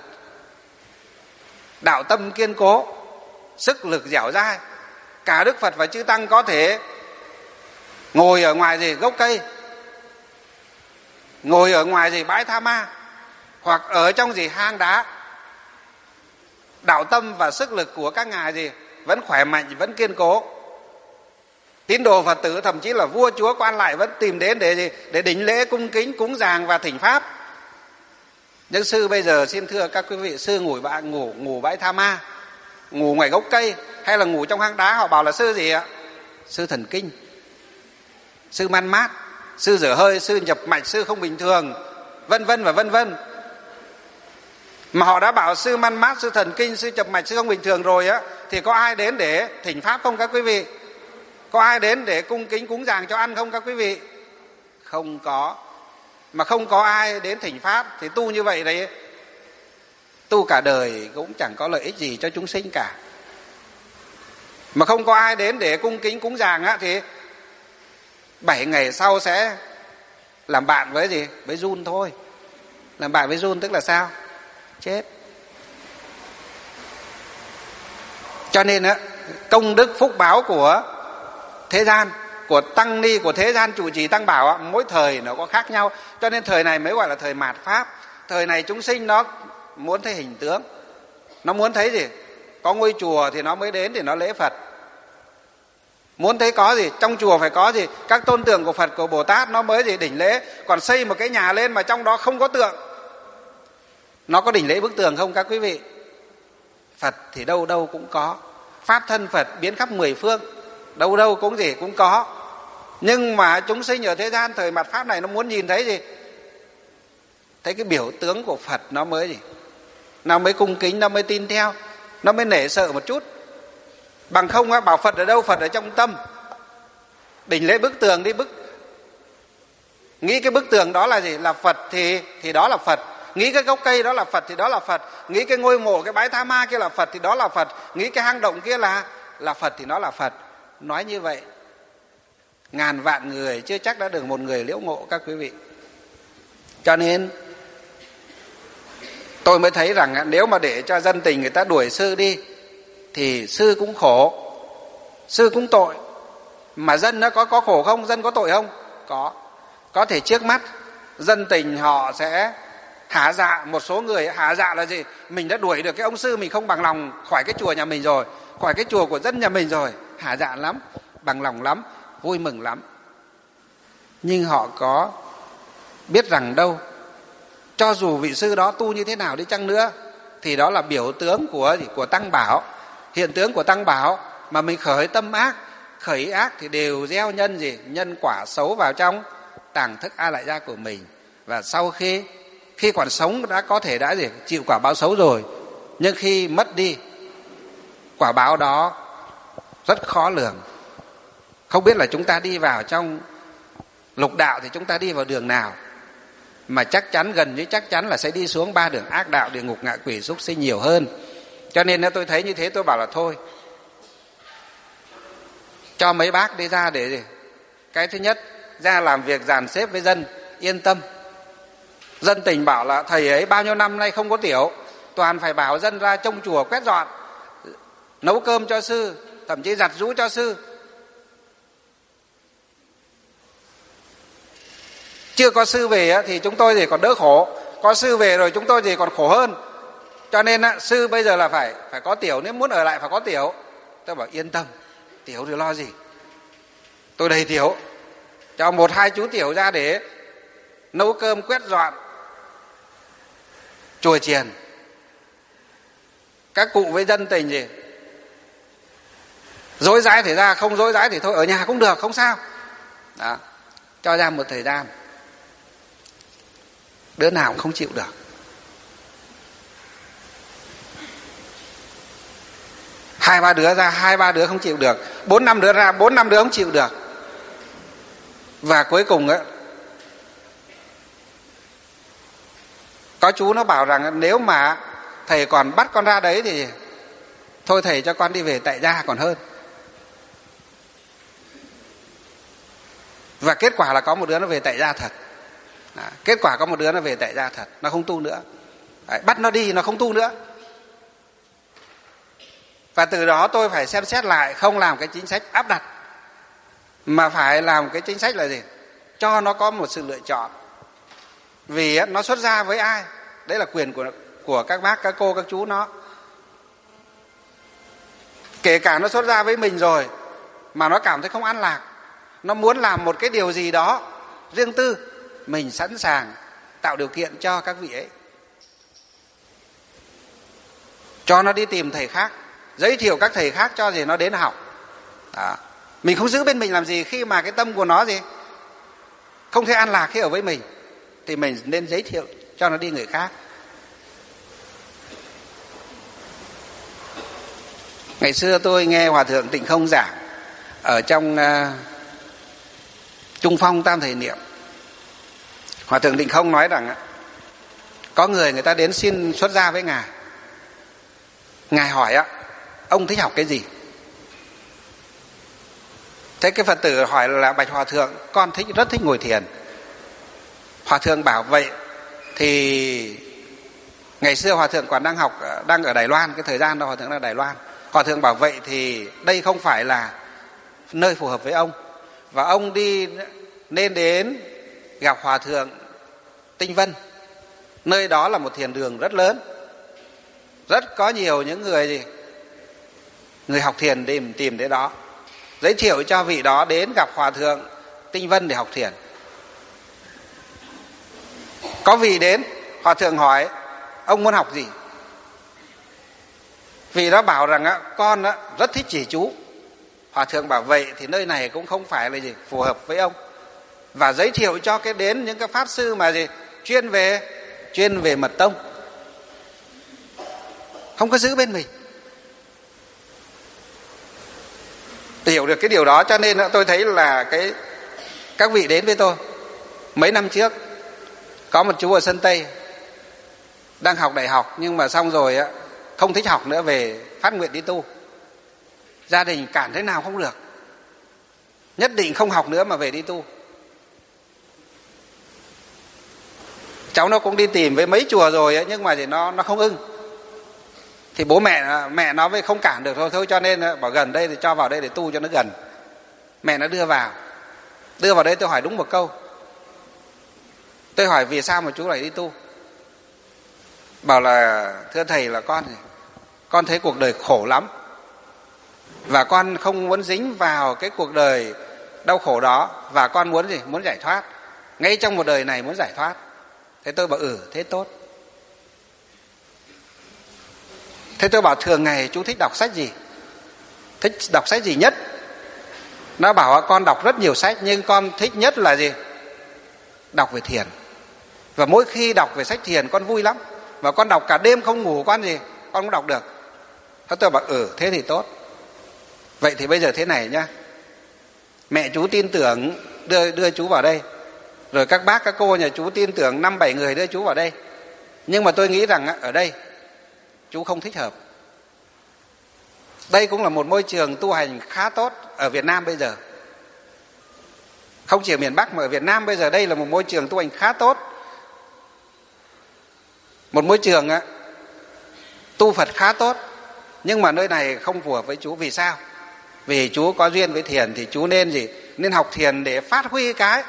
đạo tâm kiên cố, sức lực dẻo dai. Cả Đức Phật và chư tăng có thể ngồi ở ngoài gì gốc cây, ngồi ở ngoài gì bãi Tha Ma, hoặc ở trong gì hang đá. Đạo tâm và sức lực của các ngài gì vẫn khỏe mạnh, vẫn kiên cố. Tín đồ Phật tử, thậm chí là vua chúa quan lại vẫn tìm đến để gì? Để đỉnh lễ cung kính, cúng dường và thỉnh pháp. Nhưng sư bây giờ xin thưa các quý vị, sư ngủ bãi, ngủ, ngủ bãi Tha Ma, ngủ ngoài gốc cây, hay là ngủ trong hang đá, họ bảo là sư gì ạ? Sư thần kinh, sư man mát, sư dở hơi, sư nhập mạch, sư không bình thường, vân vân và vân vân. Mà họ đã bảo sư man mát, sư thần kinh, sư nhập mạch, sư không bình thường rồi á, thì có ai đến để thỉnh pháp không các quý vị? Có ai đến để cung kính cúng dường cho ăn không các quý vị? Không có. Mà không có ai đến thỉnh pháp thì tu như vậy đấy, tu cả đời cũng chẳng có lợi ích gì cho chúng sinh cả. Mà không có ai đến để cung kính cúng dường á, thì bảy ngày sau sẽ làm bạn với gì? Với giun thôi. Làm bạn với giun tức là sao? Chết. Cho nên á, công đức phúc báo của thế gian, của tăng ni, của thế gian trụ trì tăng bảo, mỗi thời nó có khác nhau. Cho nên thời này mới gọi là thời mạt pháp. Thời này chúng sinh nó muốn thấy hình tướng, nó muốn thấy gì? Có ngôi chùa thì nó mới đến để nó lễ Phật. Muốn thấy có gì? Trong chùa phải có gì? Các tôn tượng của Phật, của Bồ Tát nó mới gì? Đỉnh lễ. Còn xây một cái nhà lên mà trong đó không có tượng, nó có đỉnh lễ bức tường không các quý vị? Phật thì đâu đâu cũng có. Pháp thân Phật biến khắp mười phương, đâu đâu cũng gì? Cũng có. Nhưng mà chúng sinh ở thế gian thời mạt pháp này nó muốn nhìn thấy gì? Thấy cái biểu tướng của Phật nó mới gì? Nó mới cung kính, nó mới tin theo, nó mới nể sợ một chút. Bằng không á, bảo Phật ở đâu? Phật ở trong tâm. Đỉnh lễ bức tường đi, bức nghĩ cái bức tường đó là gì? Là Phật thì thì đó là Phật. Nghĩ cái gốc cây đó là Phật thì đó là Phật. Nghĩ cái ngôi mộ, cái bãi Tha Ma kia là Phật thì đó là Phật. Nghĩ cái hang động kia là là Phật thì nó là Phật. Nói như vậy ngàn vạn người chưa chắc đã được một người liễu ngộ các quý vị. Cho nên tôi mới thấy rằng nếu mà để cho dân tình người ta đuổi sư đi thì sư cũng khổ, sư cũng tội. Mà dân nó có có khổ không? Dân có tội không? Có. Có thể trước mắt dân tình họ sẽ hả dạ. Một số người hả dạ là gì? Mình đã đuổi được cái ông sư mình không bằng lòng khỏi cái chùa nhà mình rồi, khỏi cái chùa của dân nhà mình rồi. Hả dạ lắm, bằng lòng lắm, vui mừng lắm. Nhưng họ có biết rằng đâu, cho dù vị sư đó tu như thế nào đi chăng nữa thì đó là biểu tướng của của tăng bảo, hiện tướng của tăng bảo. Mà mình khởi tâm ác, khởi ý ác thì đều gieo nhân gì? Nhân quả xấu vào trong tàng thức A Lại Gia của mình. Và sau khi khi còn sống đã có thể đã gì? Chịu quả báo xấu rồi. Nhưng khi mất đi, quả báo đó rất khó lường. Không biết là chúng ta đi vào trong lục đạo thì chúng ta đi vào đường nào, mà chắc chắn, gần như chắc chắn là sẽ đi xuống ba đường ác đạo, địa ngục, ngạ quỷ, súc sinh nhiều hơn. Cho nên nếu tôi thấy như thế tôi bảo là thôi, cho mấy bác đi ra để gì? Cái thứ nhất, ra làm việc dàn xếp với dân, yên tâm. Dân tình bảo là thầy ấy bao nhiêu năm nay không có tiểu, toàn phải bảo dân ra trông chùa, quét dọn, nấu cơm cho sư, thậm chí giặt giũ cho sư. Chưa có sư về thì chúng tôi thì còn đỡ khổ, có sư về rồi chúng tôi thì còn khổ hơn. Cho nên sư bây giờ là phải phải có tiểu, nếu muốn ở lại phải có tiểu. Tôi bảo yên tâm, tiểu thì lo gì, tôi đầy tiểu, cho một hai chú tiểu ra để nấu cơm, quét dọn chùa chiền. Các cụ với dân tình gì dối dãi thì ra, không dối dãi thì thôi ở nhà cũng được, không sao. Đó, cho ra một thời gian, đứa nào cũng không chịu được. Hai ba đứa ra, hai ba đứa không chịu được. Bốn năm đứa ra, bốn năm đứa không chịu được. Và cuối cùng á, có chú nó bảo rằng nếu mà thầy còn bắt con ra đấy thì thôi thầy cho con đi về tại gia còn hơn. Và kết quả là có một đứa nó về tại gia thật. Đó, kết quả có một đứa nó về tại gia thật, nó không tu nữa. Đấy, bắt nó đi nó không tu nữa. Và từ đó tôi phải xem xét lại, không làm cái chính sách áp đặt, mà phải làm cái chính sách là gì? Cho nó có một sự lựa chọn. Vì nó xuất gia với ai, đấy là quyền của, của các bác, các cô, các chú nó. Kể cả nó xuất gia với mình rồi mà nó cảm thấy không an lạc, nó muốn làm một cái điều gì đó riêng tư, mình sẵn sàng tạo điều kiện cho các vị ấy, cho nó đi tìm thầy khác, giới thiệu các thầy khác cho gì nó đến học. Đó. Mình không giữ bên mình làm gì khi mà cái tâm của nó gì không thấy an lạc khi ở với mình, thì mình nên giới thiệu cho nó đi người khác. Ngày xưa tôi nghe Hòa Thượng Tịnh Không giảng ở trong uh, Trung Phong Tam Thời Niệm. Hòa Thượng Tịnh Không nói rằng uh, có người người ta đến xin xuất gia với Ngài. Ngài hỏi uh, ông thích học cái gì? Thế cái Phật tử hỏi là bạch Hòa Thượng, con thích rất thích ngồi thiền. Hòa Thượng bảo vậy thì ngày xưa Hòa Thượng còn đang học, đang ở Đài Loan, cái thời gian đó Hòa Thượng đang ở Đài Loan. Hòa Thượng bảo vậy thì đây không phải là nơi phù hợp với ông, và ông đi nên đến gặp Hòa Thượng Tinh Vân. Nơi đó là một thiền đường rất lớn, rất có nhiều những người gì người học thiền tìm tìm đến đó. Giới thiệu cho vị đó đến gặp Hòa Thượng Tinh Vân để học thiền. Có vị đến, Hòa Thượng hỏi ông muốn học gì? Vị đó bảo rằng con rất thích chỉ chú. Hòa Thượng bảo vậy thì nơi này cũng không phải là gì phù hợp với ông, và giới thiệu cho cái đến những cái pháp sư mà gì chuyên về chuyên về mật tông, không có giữ bên mình. Hiểu được cái điều đó, cho nên tôi thấy là cái các vị đến với tôi mấy năm trước, có một chú ở Sơn Tây đang học đại học, nhưng mà xong rồi không thích học nữa, về phát nguyện đi tu. Gia đình cản thế nào không được, nhất định không học nữa mà về đi tu. Cháu nó cũng đi tìm với mấy chùa rồi ấy, nhưng mà thì nó nó không ưng. Thì bố mẹ mẹ nó mới không cản được thôi, thôi cho nên bảo gần đây thì cho vào đây để tu cho nó gần. Mẹ nó đưa vào, đưa vào đây tôi hỏi đúng một câu. Tôi hỏi vì sao mà chú lại đi tu? Bảo là thưa thầy là con con thấy cuộc đời khổ lắm, và con không muốn dính vào cái cuộc đời đau khổ đó, và con muốn gì muốn giải thoát, ngay trong một đời này muốn giải thoát. Thế tôi bảo ừ thế tốt. Thế tôi bảo thường ngày chú thích đọc sách gì? Thích đọc sách gì nhất? Nó bảo con đọc rất nhiều sách, nhưng con thích nhất là gì? Đọc về thiền. Và mỗi khi đọc về sách thiền con vui lắm, và con đọc cả đêm không ngủ, con gì con cũng đọc được. Thế tôi bảo ừ thế thì tốt. Vậy thì bây giờ thế này nhá, mẹ chú tin tưởng đưa đưa chú vào đây, rồi các bác các cô nhà chú tin tưởng năm bảy người đưa chú vào đây, nhưng mà tôi nghĩ rằng ở đây chú không thích hợp. Đây cũng là một môi trường tu hành khá tốt ở Việt Nam bây giờ, không chỉ ở miền Bắc mà ở Việt Nam bây giờ đây là một môi trường tu hành khá tốt, một môi trường tu Phật khá tốt. Nhưng mà nơi này không phù hợp với chú. Vì sao? Vì chú có duyên với thiền thì chú nên gì nên học thiền để phát huy cái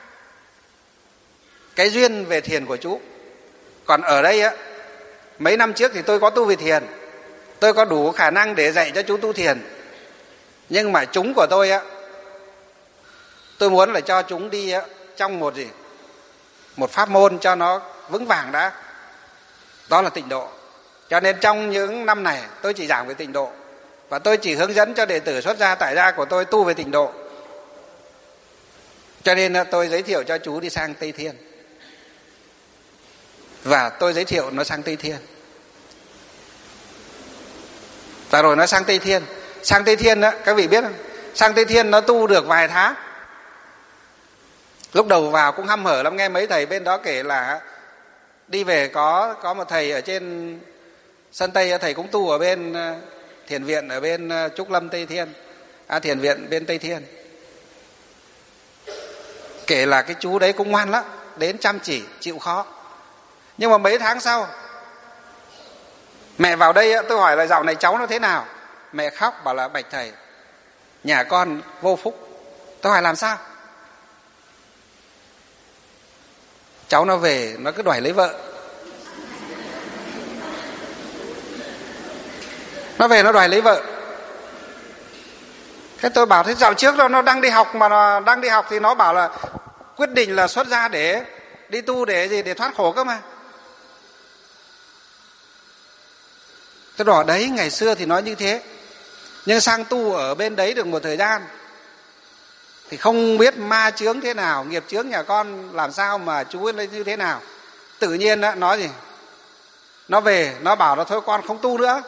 cái duyên về thiền của chú. Còn ở đây á, mấy năm trước thì tôi có tu về thiền, tôi có đủ khả năng để dạy cho chú tu thiền, nhưng mà chúng của tôi á, tôi muốn là cho chúng đi á, trong một gì một pháp môn cho nó vững vàng đã, đó là tịnh độ. Cho nên trong những năm này tôi chỉ giảng về tịnh độ, và tôi chỉ hướng dẫn cho đệ tử xuất gia tại gia của tôi tu về tịnh độ. Cho nên tôi giới thiệu cho chú đi sang Tây Thiên. Và tôi giới thiệu nó sang Tây Thiên. Và rồi nó sang Tây Thiên. Sang Tây Thiên đó, các vị biết không? Sang Tây Thiên nó tu được vài tháng. Lúc đầu vào cũng hăm hở lắm, nghe mấy thầy bên đó kể là đi về có có một thầy ở trên sân Tây, thầy cũng tu ở bên thiền viện ở bên Trúc Lâm Tây Thiên, à, thiền viện bên Tây Thiên. Kể là cái chú đấy cũng ngoan lắm, đến chăm chỉ, chịu khó. Nhưng mà mấy tháng sau, mẹ vào đây, tôi hỏi là dạo này cháu nó thế nào? Mẹ khóc bảo là bạch thầy, nhà con vô phúc. Tôi hỏi làm sao? Cháu nó về nó cứ đòi lấy vợ. Nó về nó đòi lấy vợ. Thế tôi bảo thế dạo trước đó nó đang đi học, mà nó đang đi học thì nó bảo là quyết định là xuất gia để đi tu để gì, để thoát khổ cơ mà. Tôi bảo đấy, ngày xưa thì nói như thế, nhưng sang tu ở bên đấy được một thời gian thì không biết ma chướng thế nào, nghiệp chướng nhà con làm sao mà chú ấy như thế nào. Tự nhiên đó, nói gì, nó về nó bảo là thôi con không tu nữa,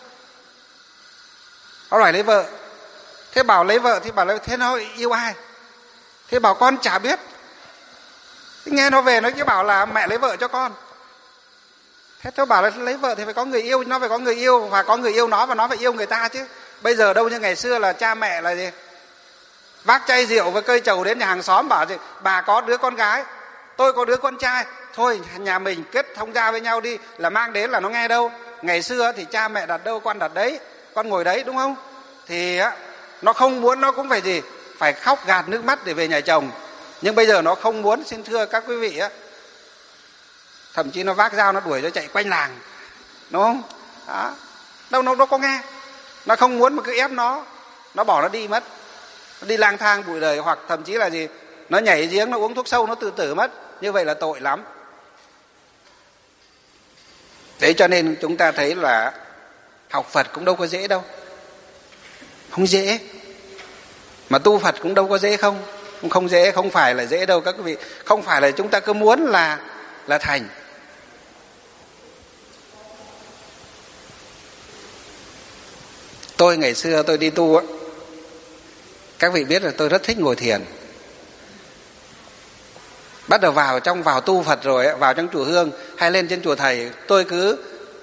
nó đòi lấy vợ. Thế bảo lấy vợ thì bảo là thế nó yêu ai? Thế bảo con chả biết. Thế nghe nó về nó cứ bảo là mẹ lấy vợ cho con. Thế tôi bảo là lấy vợ thì phải có người yêu, nó phải có người yêu và có người yêu nó, và nó phải yêu người ta chứ. Bây giờ đâu như ngày xưa là cha mẹ là gì, vác chai rượu với cây trầu đến nhà hàng xóm bảo gì, bà có đứa con gái, tôi có đứa con trai, thôi nhà mình kết thông gia với nhau đi, là mang đến là nó nghe đâu. Ngày xưa thì cha mẹ đặt đâu con đặt đấy, con ngồi đấy, đúng không? Thì á, nó không muốn nó cũng phải gì, phải khóc gạt nước mắt để về nhà chồng. Nhưng bây giờ nó không muốn, xin thưa các quý vị á, thậm chí nó vác dao nó đuổi nó chạy quanh làng, đúng không? Đó. Đâu nó đâu có nghe, nó không muốn mà cứ ép nó, nó bỏ nó đi mất, nó đi lang thang bụi đời, hoặc thậm chí là gì, nó nhảy giếng, nó uống thuốc sâu, nó tự tử mất. Như vậy là tội lắm. Thế cho nên chúng ta thấy là học Phật cũng đâu có dễ đâu, không dễ. Mà tu Phật cũng đâu có dễ không, cũng không dễ, không phải là dễ đâu các quý vị. Không phải là chúng ta cứ muốn là là thành. Tôi ngày xưa tôi đi tu á, các vị biết là tôi rất thích ngồi thiền. Bắt đầu vào trong vào tu Phật rồi, vào trong chùa Hương hay lên trên chùa thầy, tôi cứ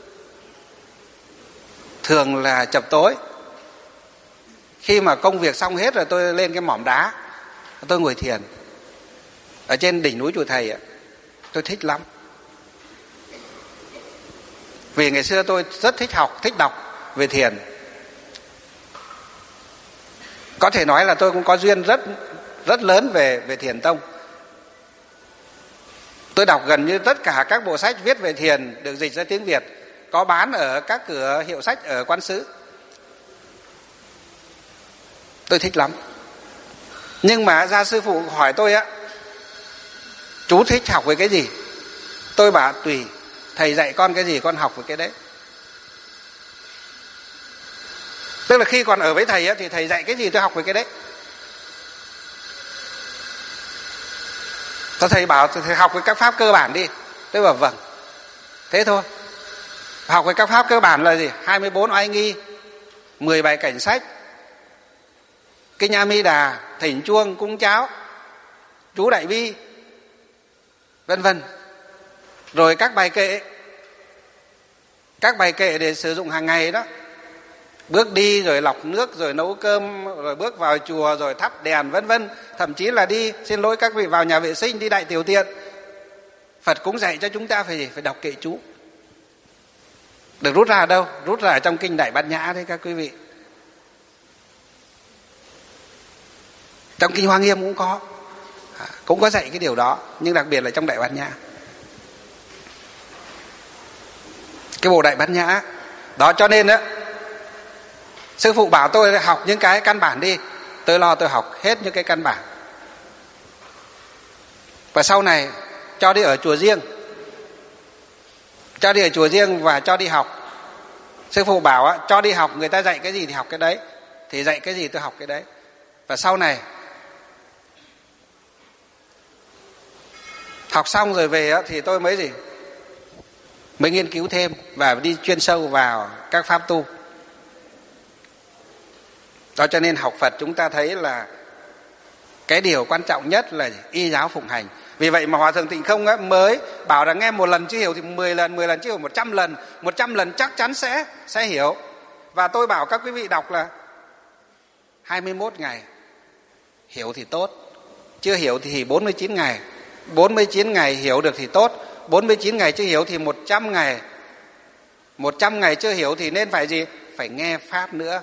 thường là chập tối. Khi mà công việc xong hết rồi tôi lên cái mỏm đá, tôi ngồi thiền ở trên đỉnh núi chùa thầy. Tôi thích lắm. Vì ngày xưa tôi rất thích học, thích đọc về thiền. Có thể nói là tôi cũng có duyên rất rất lớn về về thiền tông. Tôi đọc gần như tất cả các bộ sách viết về thiền được dịch ra tiếng Việt, có bán ở các cửa hiệu sách ở Quan Xứ. Tôi thích lắm. Nhưng mà gia sư phụ hỏi tôi á, chú thích học về cái gì? Tôi bảo tùy, thầy dạy con cái gì con học về cái đấy. Tức là khi còn ở với thầy á, thì thầy dạy cái gì tôi học về cái đấy. Thầy bảo thầy học với các pháp cơ bản đi. Tôi bảo vâng. Thế thôi. Học với các pháp cơ bản là gì? hai mươi bốn oai nghi, mười bài cảnh sách, Kinh A Mi Đà, thỉnh chuông, cúng cháo, chú đại bi, vân vân. Rồi các bài kệ, các bài kệ để sử dụng hàng ngày đó. Bước đi rồi lọc nước rồi nấu cơm rồi bước vào chùa rồi thắp đèn vân vân. Thậm chí là đi, xin lỗi các vị, vào nhà vệ sinh đi đại tiểu tiện. Phật cũng dạy cho chúng ta phải phải đọc kệ chú. Được rút ra ở đâu? Rút ra ở trong kinh Đại Bát Nhã đấy các quý vị. Trong kinh Hoa Nghiêm cũng có, cũng có dạy cái điều đó, nhưng đặc biệt là trong Đại Bát Nhã. Cái bộ Đại Bát Nhã đó, cho nên á, sư phụ bảo tôi học những cái căn bản đi. Tôi lo tôi học hết những cái căn bản. Và sau này cho đi ở chùa riêng, cho đi ở chùa riêng và cho đi học. Sư phụ bảo á, cho đi học, người ta dạy cái gì thì học cái đấy, thì dạy cái gì tôi học cái đấy. Và sau này Học xong rồi về thì tôi mới gì? Mới nghiên cứu thêm và đi chuyên sâu vào các pháp tu. Đó cho nên học Phật chúng ta thấy là cái điều quan trọng nhất là y giáo phụng hành. Vì vậy mà Hòa Thượng Tịnh Không á, mới bảo là nghe một lần chưa hiểu thì mười lần, mười lần chưa hiểu một trăm lần, một trăm lần chắc chắn sẽ sẽ hiểu. Và tôi bảo các quý vị đọc là hai mươi mốt ngày hiểu thì tốt, chưa hiểu thì bốn mươi chín ngày, bốn mươi chín ngày hiểu được thì tốt, bốn mươi chín ngày chưa hiểu thì một trăm ngày, một trăm ngày chưa hiểu thì nên phải gì? Phải nghe pháp nữa.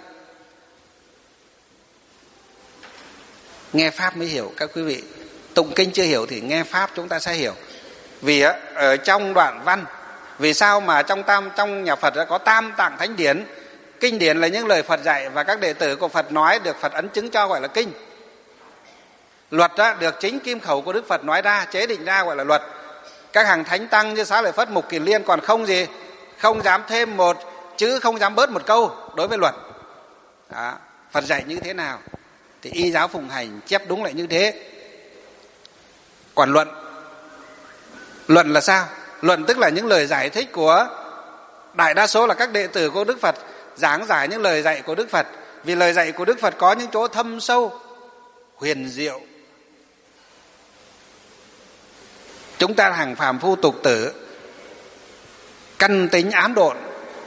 Nghe pháp mới hiểu các quý vị. Tụng kinh chưa hiểu thì nghe pháp chúng ta sẽ hiểu. Vì á, ở trong đoạn văn, vì sao mà trong tam trong nhà Phật có tam tạng thánh điển? Kinh điển là những lời Phật dạy và các đệ tử của Phật nói được Phật ấn chứng cho gọi là kinh. Luật á, được chính kim khẩu của Đức Phật nói ra, chế định ra gọi là luật. Các hàng thánh tăng như Xá Lợi Phất, Mục Kiền Liên còn không gì, không dám thêm một chữ, không dám bớt một câu đối với luật. Đó, Phật dạy như thế nào thì y giáo phụng hành chép đúng lại như thế. Còn luận, luận là sao? Luận tức là những lời giải thích của đại đa số là các đệ tử của Đức Phật giảng giải những lời dạy của Đức Phật. Vì lời dạy của Đức Phật có những chỗ thâm sâu, huyền diệu. Chúng ta hàng phàm phu tục tử, căn tính ám độn,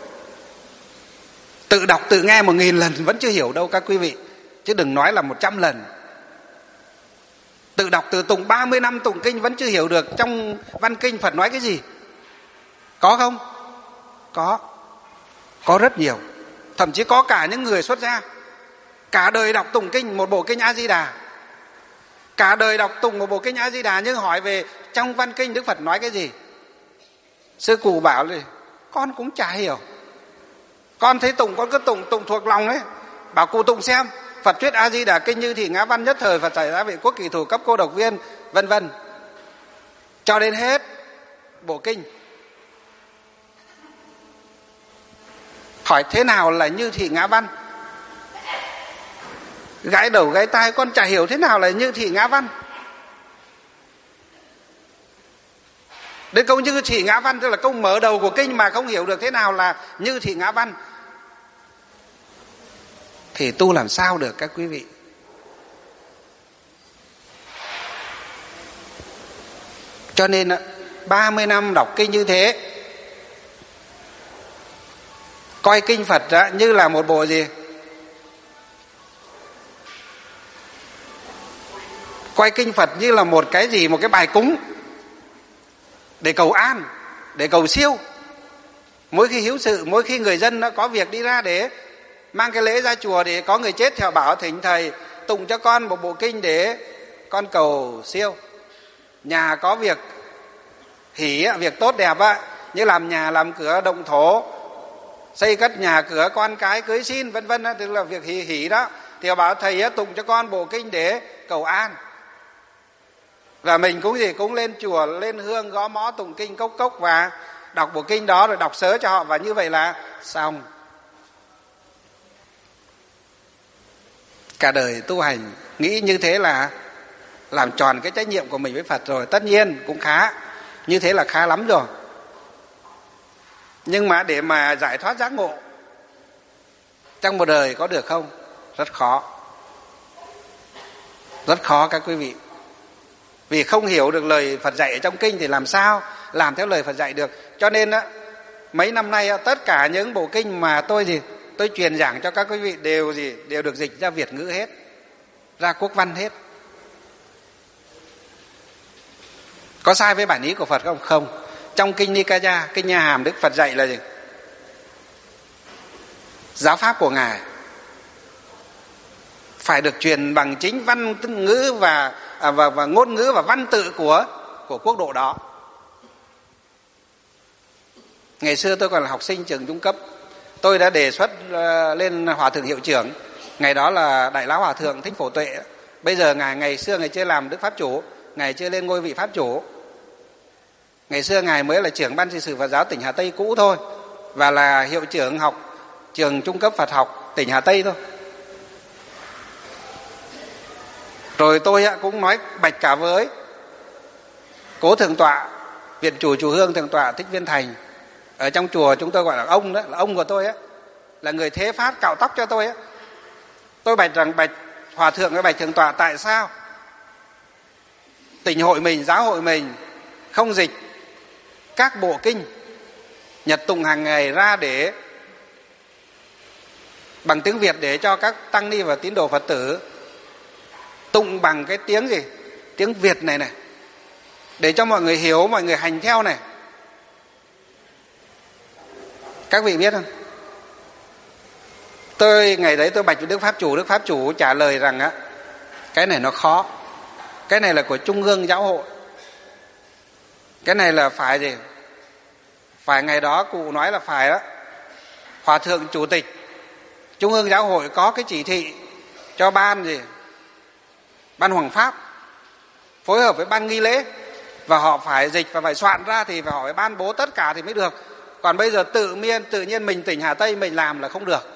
tự đọc tự nghe một nghìn lần vẫn chưa hiểu đâu các quý vị, chứ đừng nói là một trăm lần. Tự đọc tự tụng ba mươi năm tụng kinh vẫn chưa hiểu được trong văn kinh Phật nói cái gì. Có không? Có. Có rất nhiều. Thậm chí có cả những người xuất gia cả đời đọc tụng kinh một bộ kinh A Di Đà, cả đời đọc tụng một bộ kinh A Di Đà, nhưng hỏi về trong văn kinh Đức Phật nói cái gì, sư cụ bảo là con cũng chả hiểu. Con thấy tụng con cứ tụng tụng thuộc lòng đấy. Bảo cụ tụng xem Phật thuyết A Di Đà kinh như thị ngã văn nhất thời, Phật giải ra vị quốc kỳ thủ cấp cô độc viên, vân vân, cho đến hết bộ kinh. Hỏi thế nào là như thị ngã văn? Gãi đầu gãi tai con chả hiểu thế nào là như thị ngã văn. Đến câu như thị ngã văn tức là câu mở đầu của kinh mà không hiểu được thế nào là như thị ngã văn thì tu làm sao được các quý vị? Cho nên ba mươi năm đọc kinh như thế, coi kinh Phật như là một bộ gì? Coi kinh Phật như là một cái gì? Một cái bài cúng để cầu an, để cầu siêu. Mỗi khi hiếu sự, mỗi khi người dân nó có việc đi ra để mang cái lễ ra chùa, để có người chết theo bảo thỉnh thầy tụng cho con một bộ kinh để con cầu siêu. Nhà có việc hỷ, việc tốt đẹp á, như làm nhà làm cửa động thổ, xây cất nhà cửa, con cái cưới xin vân vân, tức là việc hỷ hỷ đó, thì bảo thầy tụng cho con bộ kinh để cầu an. Và mình cũng gì cũng lên chùa, lên hương, gõ mõ, tụng kinh cốc cốc và đọc bộ kinh đó rồi đọc sớ cho họ, và như vậy là xong. Cả đời tu hành nghĩ như thế là làm tròn cái trách nhiệm của mình với Phật rồi. Tất nhiên cũng khá, như thế là khá lắm rồi. Nhưng mà để mà giải thoát giác ngộ trong một đời có được không? Rất khó. Rất khó các quý vị. Vì không hiểu được lời Phật dạy ở trong kinh thì làm sao làm theo lời Phật dạy được. Cho nên á, mấy năm nay á, tất cả những bộ kinh mà tôi gì tôi truyền giảng cho các quý vị đều gì đều được dịch ra Việt ngữ hết, ra quốc văn hết. Có sai với bản ý của Phật không? Không. Trong kinh Nikaya, kinh Nha Hàm, Đức Phật dạy là gì? Giáo pháp của Ngài phải được truyền bằng chính văn ngữ và à, và, và ngôn ngữ và văn tự của của quốc độ đó. Ngày xưa tôi còn là học sinh trường trung cấp, tôi đã đề xuất uh, lên Hòa Thượng Hiệu trưởng. Ngày đó là Đại Lão Hòa Thượng Thích Phổ Tuệ. Bây giờ ngài ngày xưa ngài chưa làm Đức Pháp Chủ, ngài chưa lên ngôi vị Pháp Chủ. Ngày xưa ngài mới là trưởng ban trị sự Phật giáo tỉnh Hà Tây cũ thôi, và là hiệu trưởng học trường trung cấp Phật học tỉnh Hà Tây thôi. Rồi tôi cũng nói bạch cả với Cố Thượng tọa Viện Chủ Chùa Hương Thượng tọa Thích Viên Thành, ở trong chùa chúng tôi gọi là ông, đó là ông của tôi á, là người thế phát cạo tóc cho tôi á. Tôi bạch rằng bạch Hòa Thượng với bạch Thượng tọa, tại sao Tỉnh hội mình, giáo hội mình không dịch các bộ kinh nhật tụng hàng ngày ra để bằng tiếng Việt để cho các tăng ni và tín đồ Phật tử tụng bằng cái tiếng gì? Tiếng Việt này này, để cho mọi người hiểu, mọi người hành theo này. Các vị biết không? Tôi ngày đấy tôi bạch với Đức Pháp Chủ, Đức Pháp Chủ trả lời rằng á, cái này nó khó. Cái này là của Trung ương Giáo hội. Cái này là phải gì? Phải ngày đó cụ nói là phải đó. Hòa Thượng Chủ tịch Trung ương Giáo hội có cái chỉ thị cho ban gì? Ban Hoằng Pháp phối hợp với ban nghi lễ, và họ phải dịch và phải soạn ra, thì phải họ phải ban bố tất cả thì mới được. Còn bây giờ tự nhiên tự nhiên mình tỉnh Hà Tây mình làm là không được.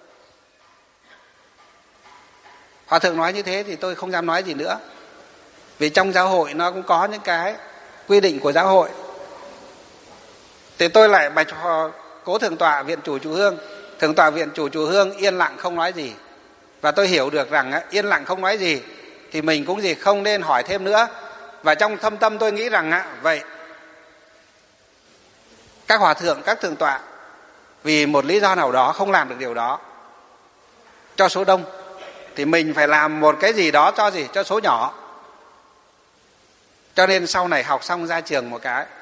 Hòa Thượng nói như thế thì tôi không dám nói gì nữa, vì trong giáo hội nó cũng có những cái quy định của giáo hội. Thì tôi lại bạch Cố Thượng tọa Viện Chủ Chùa Hương. Thượng tọa Viện Chủ Chùa Hương yên lặng không nói gì, và tôi hiểu được rằng á, yên lặng không nói gì thì mình cũng gì không nên hỏi thêm nữa. Và trong thâm tâm tôi nghĩ rằng á, vậy các hòa thượng, các thượng tọa vì một lý do nào đó không làm được điều đó cho số đông, thì mình phải làm một cái gì đó cho gì? Cho số nhỏ. Cho nên sau này học xong ra trường một cái,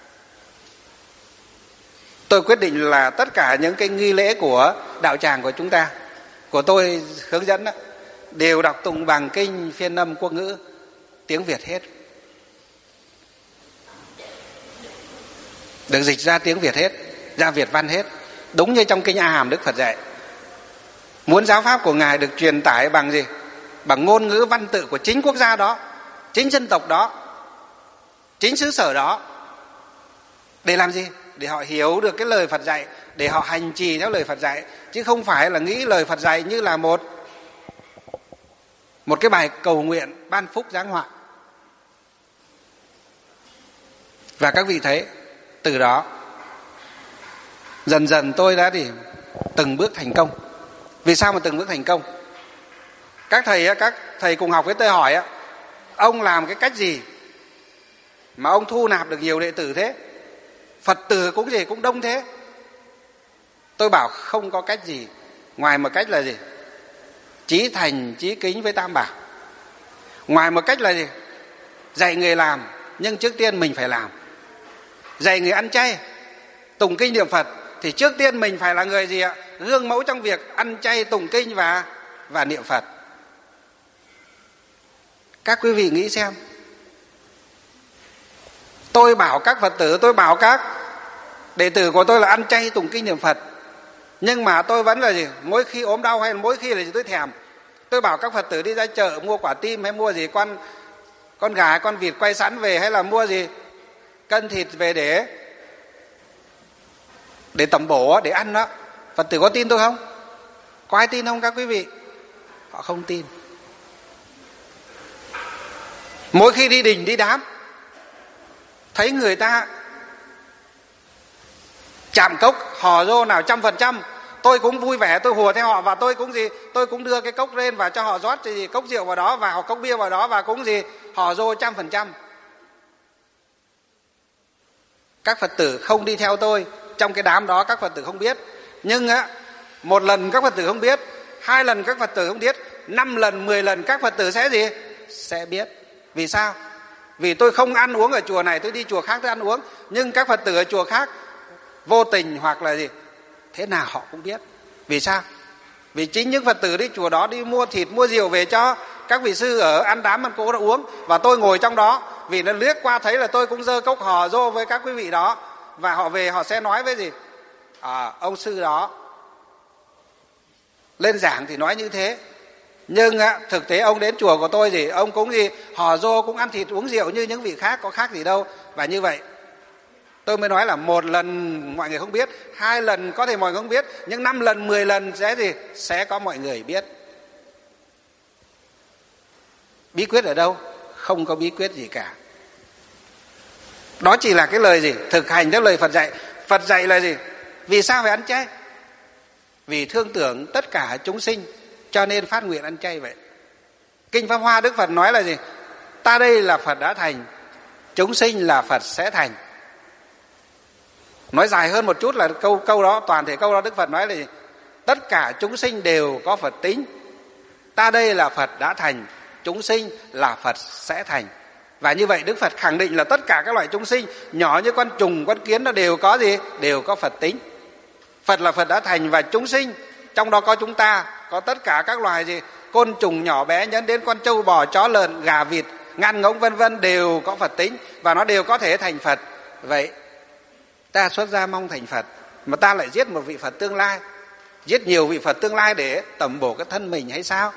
tôi quyết định là tất cả những cái nghi lễ của đạo tràng của chúng ta, của tôi hướng dẫn đó, đều đọc tụng bằng kinh phiên âm quốc ngữ tiếng Việt hết, được dịch ra tiếng Việt hết, ra Việt văn hết, đúng như trong kinh A Hàm Đức Phật dạy. Muốn giáo pháp của Ngài được truyền tải bằng gì? Bằng ngôn ngữ văn tự của chính quốc gia đó, chính dân tộc đó, chính xứ sở đó. Để làm gì? Để họ hiểu được cái lời Phật dạy, để họ hành trì theo lời Phật dạy, chứ không phải là nghĩ lời Phật dạy như là một một cái bài cầu nguyện ban phúc giáng họa. Và các vị thấy, từ đó dần dần tôi đã thì từng bước thành công. Vì sao mà từng bước thành công? Các thầy các thầy cùng học với tôi hỏi á, ông làm cái cách gì mà ông thu nạp được nhiều đệ tử thế, Phật tử cũng gì cũng đông thế? Tôi bảo không có cách gì ngoài một cách là gì? Chí thành chí kính với Tam Bảo. Ngoài một cách là gì? Dạy người làm, nhưng trước tiên mình phải làm. Dạy người ăn chay, tụng kinh niệm Phật, thì trước tiên mình phải là người gì ạ? Gương mẫu trong việc ăn chay, tụng kinh và và niệm Phật. Các quý vị nghĩ xem, tôi bảo các Phật tử, tôi bảo các đệ tử của tôi là ăn chay, tụng kinh niệm Phật, nhưng mà tôi vẫn là gì? Mỗi khi ốm đau hay mỗi khi là gì tôi thèm, tôi bảo các Phật tử đi ra chợ mua quả tim, hay mua gì con con gà, con vịt quay sẵn về, hay là mua gì cân thịt về để để tẩm bổ, để ăn đó. Phật tử có tin tôi không? Có ai tin không các quý vị? Họ không tin. Mỗi khi đi đình đi đám, thấy người ta chạm cốc hò rô nào trăm phần trăm, tôi cũng vui vẻ, tôi hùa theo họ, và tôi cũng gì, tôi cũng đưa cái cốc lên và cho họ rót gì cốc rượu vào đó, và họ cốc bia vào đó, và cũng gì hò rô trăm phần trăm. Các Phật tử không đi theo tôi trong cái đám đó, các Phật tử không biết. Nhưng á, một lần các Phật tử không biết, hai lần các Phật tử không biết, năm lần, mười lần các Phật tử sẽ gì? Sẽ biết. Vì sao? Vì tôi không ăn uống ở chùa này, tôi đi chùa khác tôi ăn uống, nhưng các Phật tử ở chùa khác vô tình hoặc là gì, thế nào họ cũng biết. Vì sao? Vì chính những Phật tử đi chùa đó đi mua thịt, mua rượu về cho các vị sư ở ăn đám ăn cỗ đã uống, và tôi ngồi trong đó, vì nó liếc qua thấy là tôi cũng dơ cốc hò rô với các quý vị đó, và họ về họ sẽ nói với gì? À, ông sư đó lên giảng thì nói như thế, nhưng á, thực tế ông đến chùa của tôi gì, ông cũng gì hò rô, cũng ăn thịt uống rượu như những vị khác, có khác gì đâu. Và như vậy tôi mới nói là một lần mọi người không biết, hai lần có thể mọi người không biết, nhưng năm lần, mười lần sẽ gì? Sẽ có mọi người biết. Bí quyết ở đâu? Không có bí quyết gì cả. Đó chỉ là cái lời gì? Thực hành theo lời Phật dạy. Phật dạy là gì? Vì sao phải ăn chay? Vì thương tưởng tất cả chúng sinh, cho nên phát nguyện ăn chay vậy. Kinh Pháp Hoa Đức Phật nói là gì? Ta đây là Phật đã thành, chúng sinh là Phật sẽ thành. Nói dài hơn một chút là câu câu đó, toàn thể câu đó Đức Phật nói là gì? Tất cả chúng sinh đều có Phật tính. Ta đây là Phật đã thành, chúng sinh là Phật sẽ thành. Và như vậy Đức Phật khẳng định là tất cả các loại chúng sinh, nhỏ như con trùng, con kiến, nó đều có gì? Đều có Phật tính. Phật là Phật đã thành, và chúng sinh, trong đó có chúng ta, có tất cả các loài gì? Côn trùng nhỏ bé nhấn đến con trâu bò, chó lợn, gà vịt, ngăn ngỗng vân vân đều có Phật tính, và nó đều có thể thành Phật. Vậy ta xuất gia mong thành Phật, mà ta lại giết một vị Phật tương lai, giết nhiều vị Phật tương lai để tẩm bổ cái thân mình hay sao?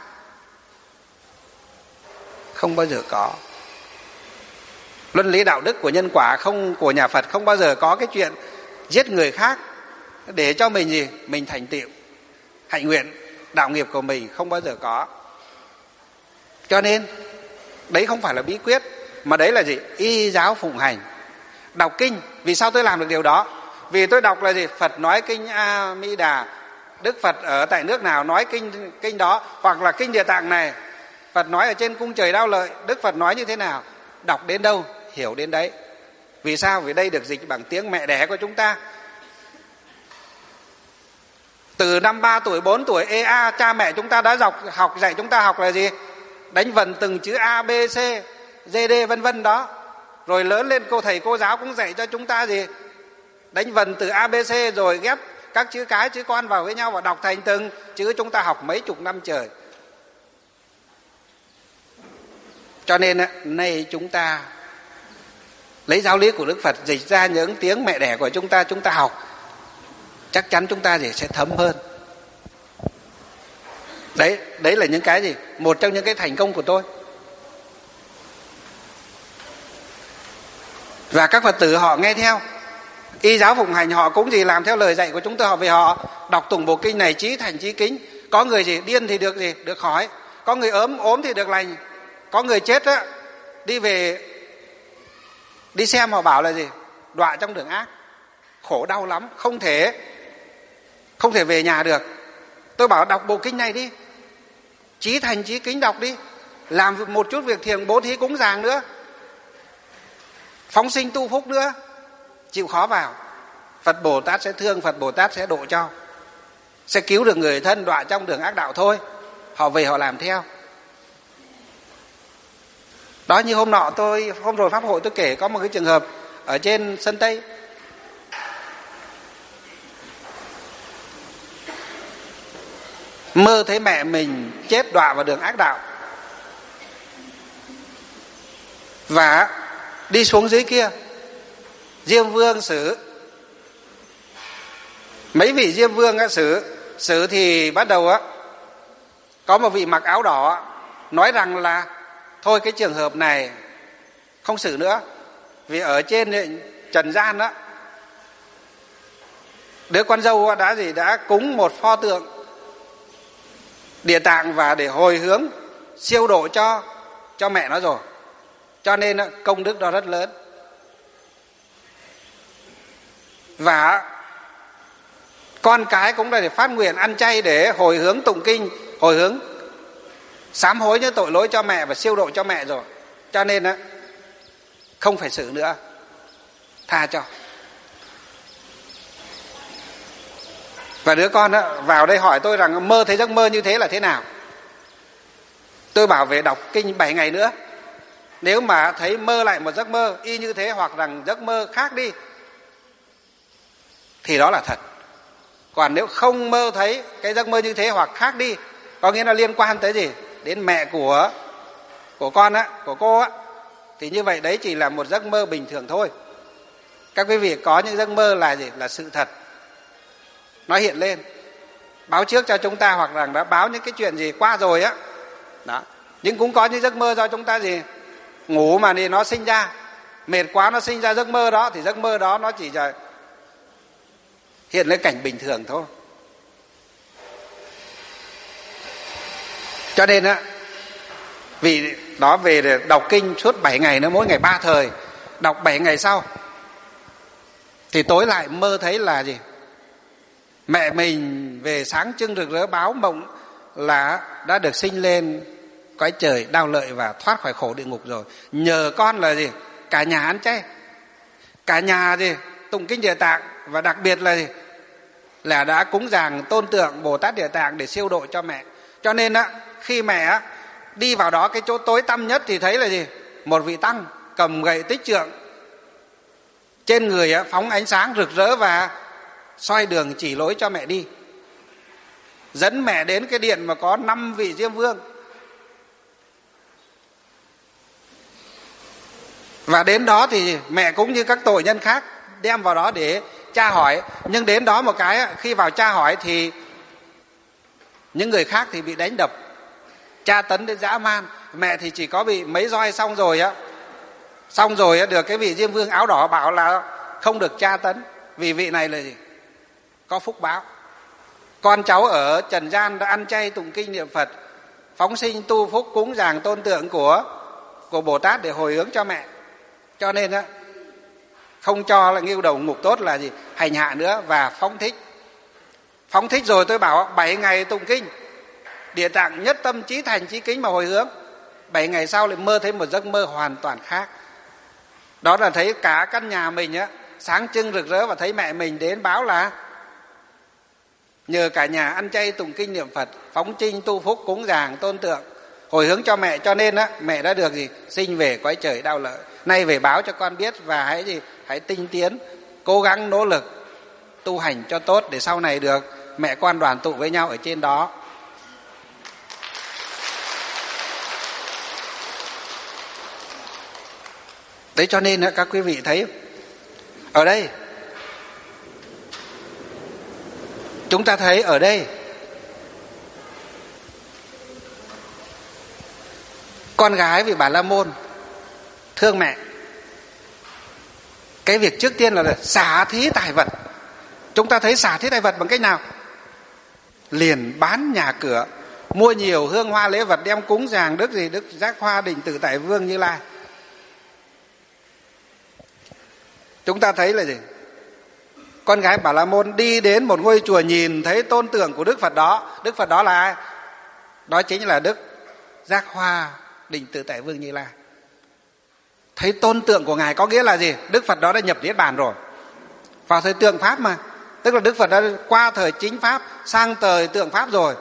Không bao giờ có. Luân lý đạo đức của nhân quả không, của nhà Phật không bao giờ có cái chuyện giết người khác để cho mình gì? Mình thành tựu hạnh nguyện đạo nghiệp của mình, không bao giờ có. Cho nên đấy không phải là bí quyết, mà đấy là gì? Y giáo phụng hành. Đọc kinh, vì sao tôi làm được điều đó? Vì tôi đọc là gì? Phật nói kinh A Di Đà, Đức Phật ở tại nước nào nói kinh kinh đó, hoặc là kinh Địa Tạng này Phật nói ở trên cung trời Đao Lợi, Đức Phật nói như thế nào, đọc đến đâu hiểu đến đấy. Vì sao? Vì đây được dịch bằng tiếng mẹ đẻ của chúng ta. Từ năm ba tuổi, bốn tuổi, e a, cha mẹ chúng ta đã học, học dạy chúng ta học là gì? Đánh vần từng chữ A, B, C, D, D vân vân đó. Rồi lớn lên cô thầy cô giáo cũng dạy cho chúng ta gì? Đánh vần từ A, B, C, rồi ghép các chữ cái chữ con vào với nhau và đọc thành từng chữ. Chúng ta học mấy chục năm trời. Cho nên nay chúng ta lấy giáo lý của Đức Phật dịch ra những tiếng mẹ đẻ của chúng ta, chúng ta học, chắc chắn chúng ta sẽ thấm hơn. Đấy, đấy là những cái gì? Một trong những cái thành công của tôi. Và các Phật tử họ nghe theo, y giáo phụng hành, họ cũng gì? Làm theo lời dạy của chúng tôi. Họ về họ đọc tùng bộ kinh này chí thành chí kính. Có người gì? Điên thì được gì? Được khỏi. Có người ốm ốm thì được lành. Có người chết á, đi về đi xem họ bảo là gì? Đọa trong đường ác, khổ đau lắm, không thể không thể về nhà được. Tôi bảo đọc bộ kinh này đi, chí thành chí kính đọc đi, làm một chút việc thiện, bố thí cúng dường nữa, phóng sinh tu phúc nữa, chịu khó vào. Phật Bồ Tát sẽ thương, Phật Bồ Tát sẽ độ cho, sẽ cứu được người thân đọa trong đường ác đạo thôi. Họ về họ làm theo. Đó, như hôm nọ tôi, hôm rồi pháp hội tôi kể có một cái trường hợp ở trên sân Tây. Mơ thấy mẹ mình chết đọa vào đường ác đạo, và đi xuống dưới kia, Diêm Vương xử. Mấy vị Diêm Vương á, xử xử thì bắt đầu á, có một vị mặc áo đỏ nói rằng là thôi cái trường hợp này không xử nữa, vì ở trên trần gian đó, đứa con dâu đã gì đã cúng một pho tượng Địa Tạng và để hồi hướng siêu độ cho cho mẹ nó rồi, cho nên công đức đó rất lớn. Và con cái cũng là để phát nguyện ăn chay để hồi hướng tụng kinh, hồi hướng sám hối những tội lỗi cho mẹ và siêu độ cho mẹ rồi, cho nên không phải xử nữa, tha cho. Và đứa con đó vào đây hỏi tôi rằng mơ thấy giấc mơ như thế là thế nào. Tôi bảo về đọc kinh bảy ngày nữa. Nếu mà thấy mơ lại một giấc mơ y như thế, hoặc rằng giấc mơ khác đi, thì đó là thật. Còn nếu không mơ thấy cái giấc mơ như thế hoặc khác đi, có nghĩa là liên quan tới gì? Đến mẹ của của con á, của cô á, thì như vậy đấy chỉ là một giấc mơ bình thường thôi. Các quý vị có những giấc mơ là gì? Là sự thật, nó hiện lên, báo trước cho chúng ta, hoặc rằng đã báo những cái chuyện gì qua rồi á. Đó. Nhưng cũng có những giấc mơ do chúng ta gì? Ngủ mà thì nó sinh ra, mệt quá nó sinh ra giấc mơ đó, thì giấc mơ đó nó chỉ là hiện lên cảnh bình thường thôi. Cho nên á, vì đó về để đọc kinh suốt bảy ngày nữa, mỗi ngày ba thời, đọc bảy ngày sau thì tối lại mơ thấy là gì? Mẹ mình về sáng trưng rực rỡ báo mộng là đã được sinh lên cõi trời đau lợi và thoát khỏi khổ địa ngục rồi. Nhờ con là gì? Cả nhà ăn chay, cả nhà gì? Tụng kinh Địa Tạng, và đặc biệt là gì? Là đã cúng dường tôn tượng Bồ Tát Địa Tạng để siêu độ cho mẹ. Cho nên á, khi mẹ á, đi vào đó cái chỗ tối tăm nhất thì thấy là gì? Một vị tăng cầm gậy tích trượng, trên người á, phóng ánh sáng rực rỡ và soi đường chỉ lối cho mẹ đi, dẫn mẹ đến cái điện mà có năm vị Diêm Vương. Và đến đó thì mẹ cũng như các tội nhân khác đem vào đó để tra hỏi. Nhưng đến đó một cái, khi vào tra hỏi thì những người khác thì bị đánh đập, tra tấn đến dã man. Mẹ thì chỉ có bị mấy roi xong rồi á, xong rồi á, được cái vị Diêm Vương áo đỏ bảo là không được tra tấn, vì vị này là gì? Có phúc báo. Con cháu ở trần gian đã ăn chay tụng kinh niệm Phật, phóng sinh tu phúc cúng dường tôn tượng của của Bồ Tát để hồi hướng cho mẹ. Cho nên á, không cho là nghiêu đầu ngục tốt là gì? Hành hạ nữa và phóng thích. Phóng thích rồi tôi bảo bảy ngày tụng kinh Địa Tạng nhất tâm chí thành chí kính mà hồi hướng. Bảy ngày sau lại mơ thấy một giấc mơ hoàn toàn khác. Đó là thấy cả căn nhà mình á sáng trưng rực rỡ, và thấy mẹ mình đến báo là nhờ cả nhà ăn chay tụng kinh niệm Phật, phóng sinh tu phúc cúng dường tôn tượng hồi hướng cho mẹ, cho nên á mẹ đã được gì? Sinh về cõi trời đau lợi. Nay về báo cho con biết, và hãy gì? Hãy tinh tiến, cố gắng nỗ lực tu hành cho tốt để sau này được mẹ con đoàn tụ với nhau ở trên đó. Đấy, cho nên các quý vị thấy ở đây, chúng ta thấy ở đây con gái vị Bà La Môn thương mẹ. Cái việc trước tiên là xả thí tài vật. Chúng ta thấy xả thí tài vật bằng cách nào? Liền bán nhà cửa, mua nhiều hương hoa lễ vật đem cúng dường Đức gì? Đức Giác Hoa Định Tự Tại Vương Như Lai. Chúng ta thấy là gì? Con gái Bà La Môn đi đến một ngôi chùa, nhìn thấy tôn tượng của Đức Phật đó. Đức Phật đó là ai? Đó chính là Đức Giác Hoa Định Tự Tại Vương Như Lai. Thấy tôn tượng của Ngài có nghĩa là gì? Đức Phật đó đã nhập Niết Bàn rồi, vào thời tượng Pháp mà. Tức là Đức Phật đã qua thời chính Pháp sang thời tượng Pháp rồi.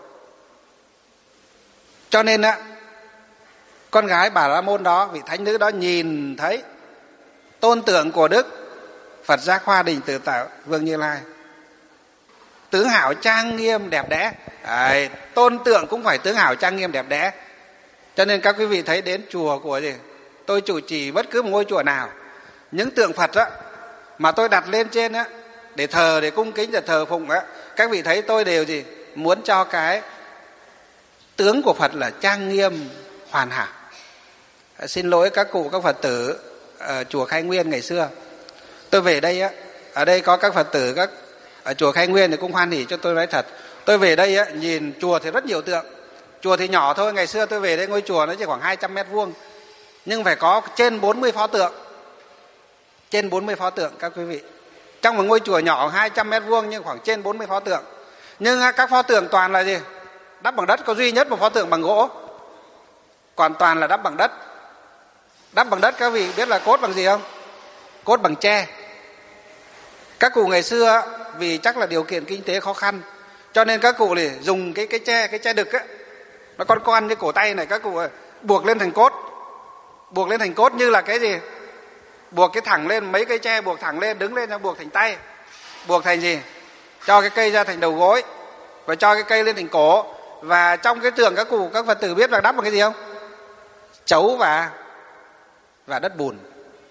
Cho nên á, con gái Bà La Môn đó, vị thánh nữ đó nhìn thấy tôn tượng của Đức Phật Giác Hoa Định Tự Tại Vương Như Lai, tướng hảo trang nghiêm đẹp đẽ. Đấy, tôn tượng cũng phải tướng hảo trang nghiêm đẹp đẽ. Cho nên các quý vị thấy đến chùa của gì? Tôi chủ trì bất cứ một ngôi chùa nào, những tượng Phật á mà tôi đặt lên trên á để thờ, để cung kính, để thờ phụng á, các vị thấy tôi đều gì? Muốn cho cái tướng của Phật là trang nghiêm hoàn hảo. À, xin lỗi các cụ các Phật tử ở chùa Khai Nguyên ngày xưa. Tôi về đây á, ở đây có các Phật tử các ở chùa Khai Nguyên thì cũng hoan hỉ cho tôi nói thật. Tôi về đây á, nhìn chùa thì rất nhiều tượng. Chùa thì nhỏ thôi, ngày xưa tôi về đây ngôi chùa nó chỉ khoảng hai trăm mét vuông, nhưng phải có trên bốn mươi pho tượng. Trên bốn mươi pho tượng các quý vị. Trong một ngôi chùa nhỏ hai trăm mét vuông nhưng khoảng trên bốn mươi pho tượng. Nhưng các pho tượng toàn là gì? Đắp bằng đất, có duy nhất một pho tượng bằng gỗ. Còn toàn là đắp bằng đất. Đắp bằng đất các vị biết là cốt bằng gì không? Cốt bằng tre. Các cụ ngày xưa vì chắc là điều kiện kinh tế khó khăn, cho nên các cụ thì dùng cái cái tre, cái tre đực á, nó con con như cổ tay này, các cụ buộc lên thành cốt. Buộc lên thành cốt như là cái gì? Buộc cái thẳng lên, mấy cây tre buộc thẳng lên, đứng lên nó buộc thành tay. Buộc thành gì? Cho cái cây ra thành đầu gối, và cho cái cây lên thành cổ. Và trong cái tượng các cụ, các Phật tử biết là đắp bằng cái gì không? Chấu và và đất bùn.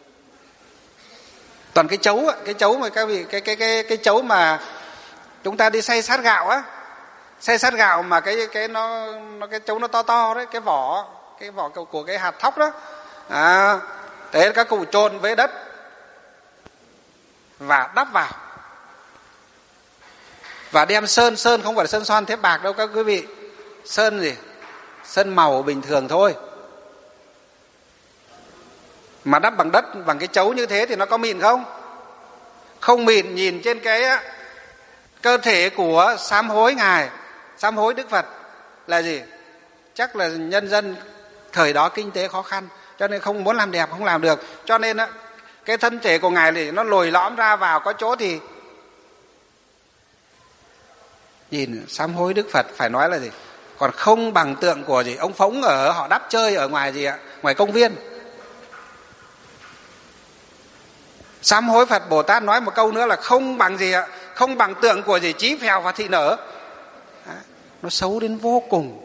Toàn cái chấu, cái chấu mà các vị, cái cái cái cái chấu mà chúng ta đi xay sát gạo á, xay sát gạo mà cái cái nó nó cái chấu nó to to đấy, cái vỏ cái vỏ của cái hạt thóc đó. À, thế các cụ chôn với đất và đắp vào, và đem sơn, sơn không phải là sơn son thép bạc đâu các quý vị, sơn gì? Sơn màu bình thường thôi. Mà đắp bằng đất, bằng cái chấu như thế thì nó có mịn không? Không mịn. Nhìn trên cái cơ thể của sám hối Ngài, sám hối Đức Phật là gì? Chắc là nhân dân thời đó kinh tế khó khăn, cho nên không muốn làm đẹp, không làm được. Cho nên cái thân thể của Ngài thì nó lồi lõm ra, vào có chỗ thì nhìn sám hối Đức Phật phải nói là gì? Còn không bằng tượng của gì? Ông Phóng ở họ đắp chơi ở ngoài gì ạ? Ngoài công viên. Sám hối Phật Bồ Tát nói một câu nữa là không bằng gì ạ? Không bằng tượng của gì? Chí phèo và thị nở. Nó xấu đến vô cùng.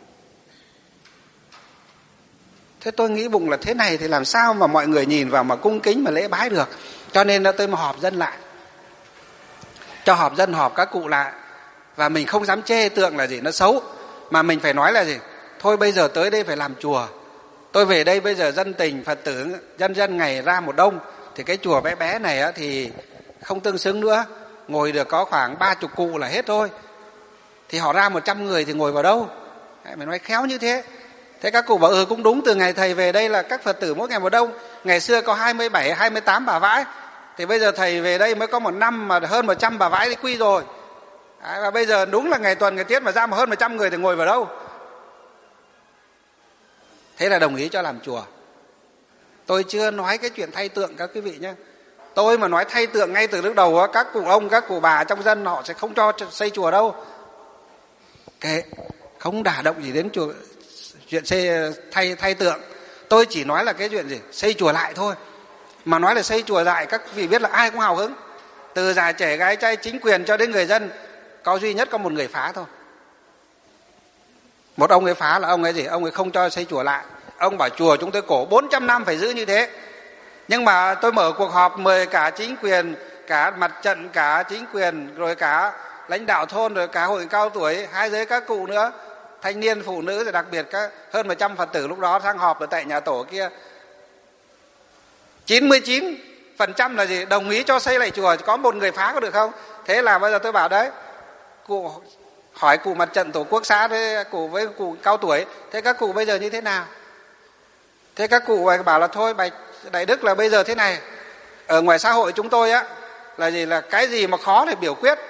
Thế tôi nghĩ bụng là thế này thì làm sao mà mọi người nhìn vào mà cung kính mà lễ bái được. Cho nên tôi mà họp dân lại, cho họp dân, họp các cụ lại. Và mình không dám chê tượng là gì? Nó xấu. Mà mình phải nói là gì? Thôi bây giờ tới đây phải làm chùa. Tôi về đây bây giờ dân tình, Phật tử, dân dân ngày ra một đông. Thì cái chùa bé bé này á, thì không tương xứng nữa. Ngồi được có khoảng ba chục cụ là hết thôi. Thì họ ra một trăm người thì ngồi vào đâu? Mình nói khéo như thế. Thế các cụ bảo ừ cũng đúng, từ ngày thầy về đây là các Phật tử mỗi ngày một đông. Ngày xưa có hai mươi bảy, hai mươi tám bà vãi. Thì bây giờ thầy về đây mới có một năm mà hơn một trăm bà vãi đi quy rồi. Đấy, và bây giờ đúng là ngày tuần ngày tiết mà ra mà hơn một trăm người thì ngồi vào đâu? Thế là đồng ý cho làm chùa. Tôi chưa nói cái chuyện thay tượng các quý vị nhé. Tôi mà nói thay tượng ngay từ lúc đầu, các cụ ông, các cụ bà trong dân họ sẽ không cho xây chùa đâu. Kệ, không đả động gì đến chùa, chuyện xây thay thay tượng. Tôi chỉ nói là cái chuyện gì? Xây chùa lại thôi. Mà nói là xây chùa lại, các vị biết là ai cũng hào hứng. Từ già trẻ gái trai, chính quyền cho đến người dân, có duy nhất có một người phá thôi. Một ông ấy phá là ông ấy gì? Ông ấy không cho xây chùa lại. Ông bảo chùa chúng tôi cổ bốn trăm năm phải giữ như thế. Nhưng mà tôi mở cuộc họp mời cả chính quyền, cả mặt trận, cả chính quyền, rồi cả lãnh đạo thôn, rồi cả hội cao tuổi, hai giới các cụ nữa, thanh niên, phụ nữ, rồi đặc biệt các hơn một trăm Phật tử lúc đó sang họp ở tại nhà tổ kia. chín mươi chín phần trăm là gì? Đồng ý cho xây lại chùa, có một người phá có được không? Thế là bây giờ tôi bảo đấy, cụ hỏi cụ mặt trận tổ quốc xã với cụ với cụ cao tuổi, thế các cụ bây giờ như thế nào? Thế các cụ bảo là thôi bạch Đại Đức là bây giờ thế này, ở ngoài xã hội chúng tôi á là gì, là cái gì mà khó thì biểu quyết.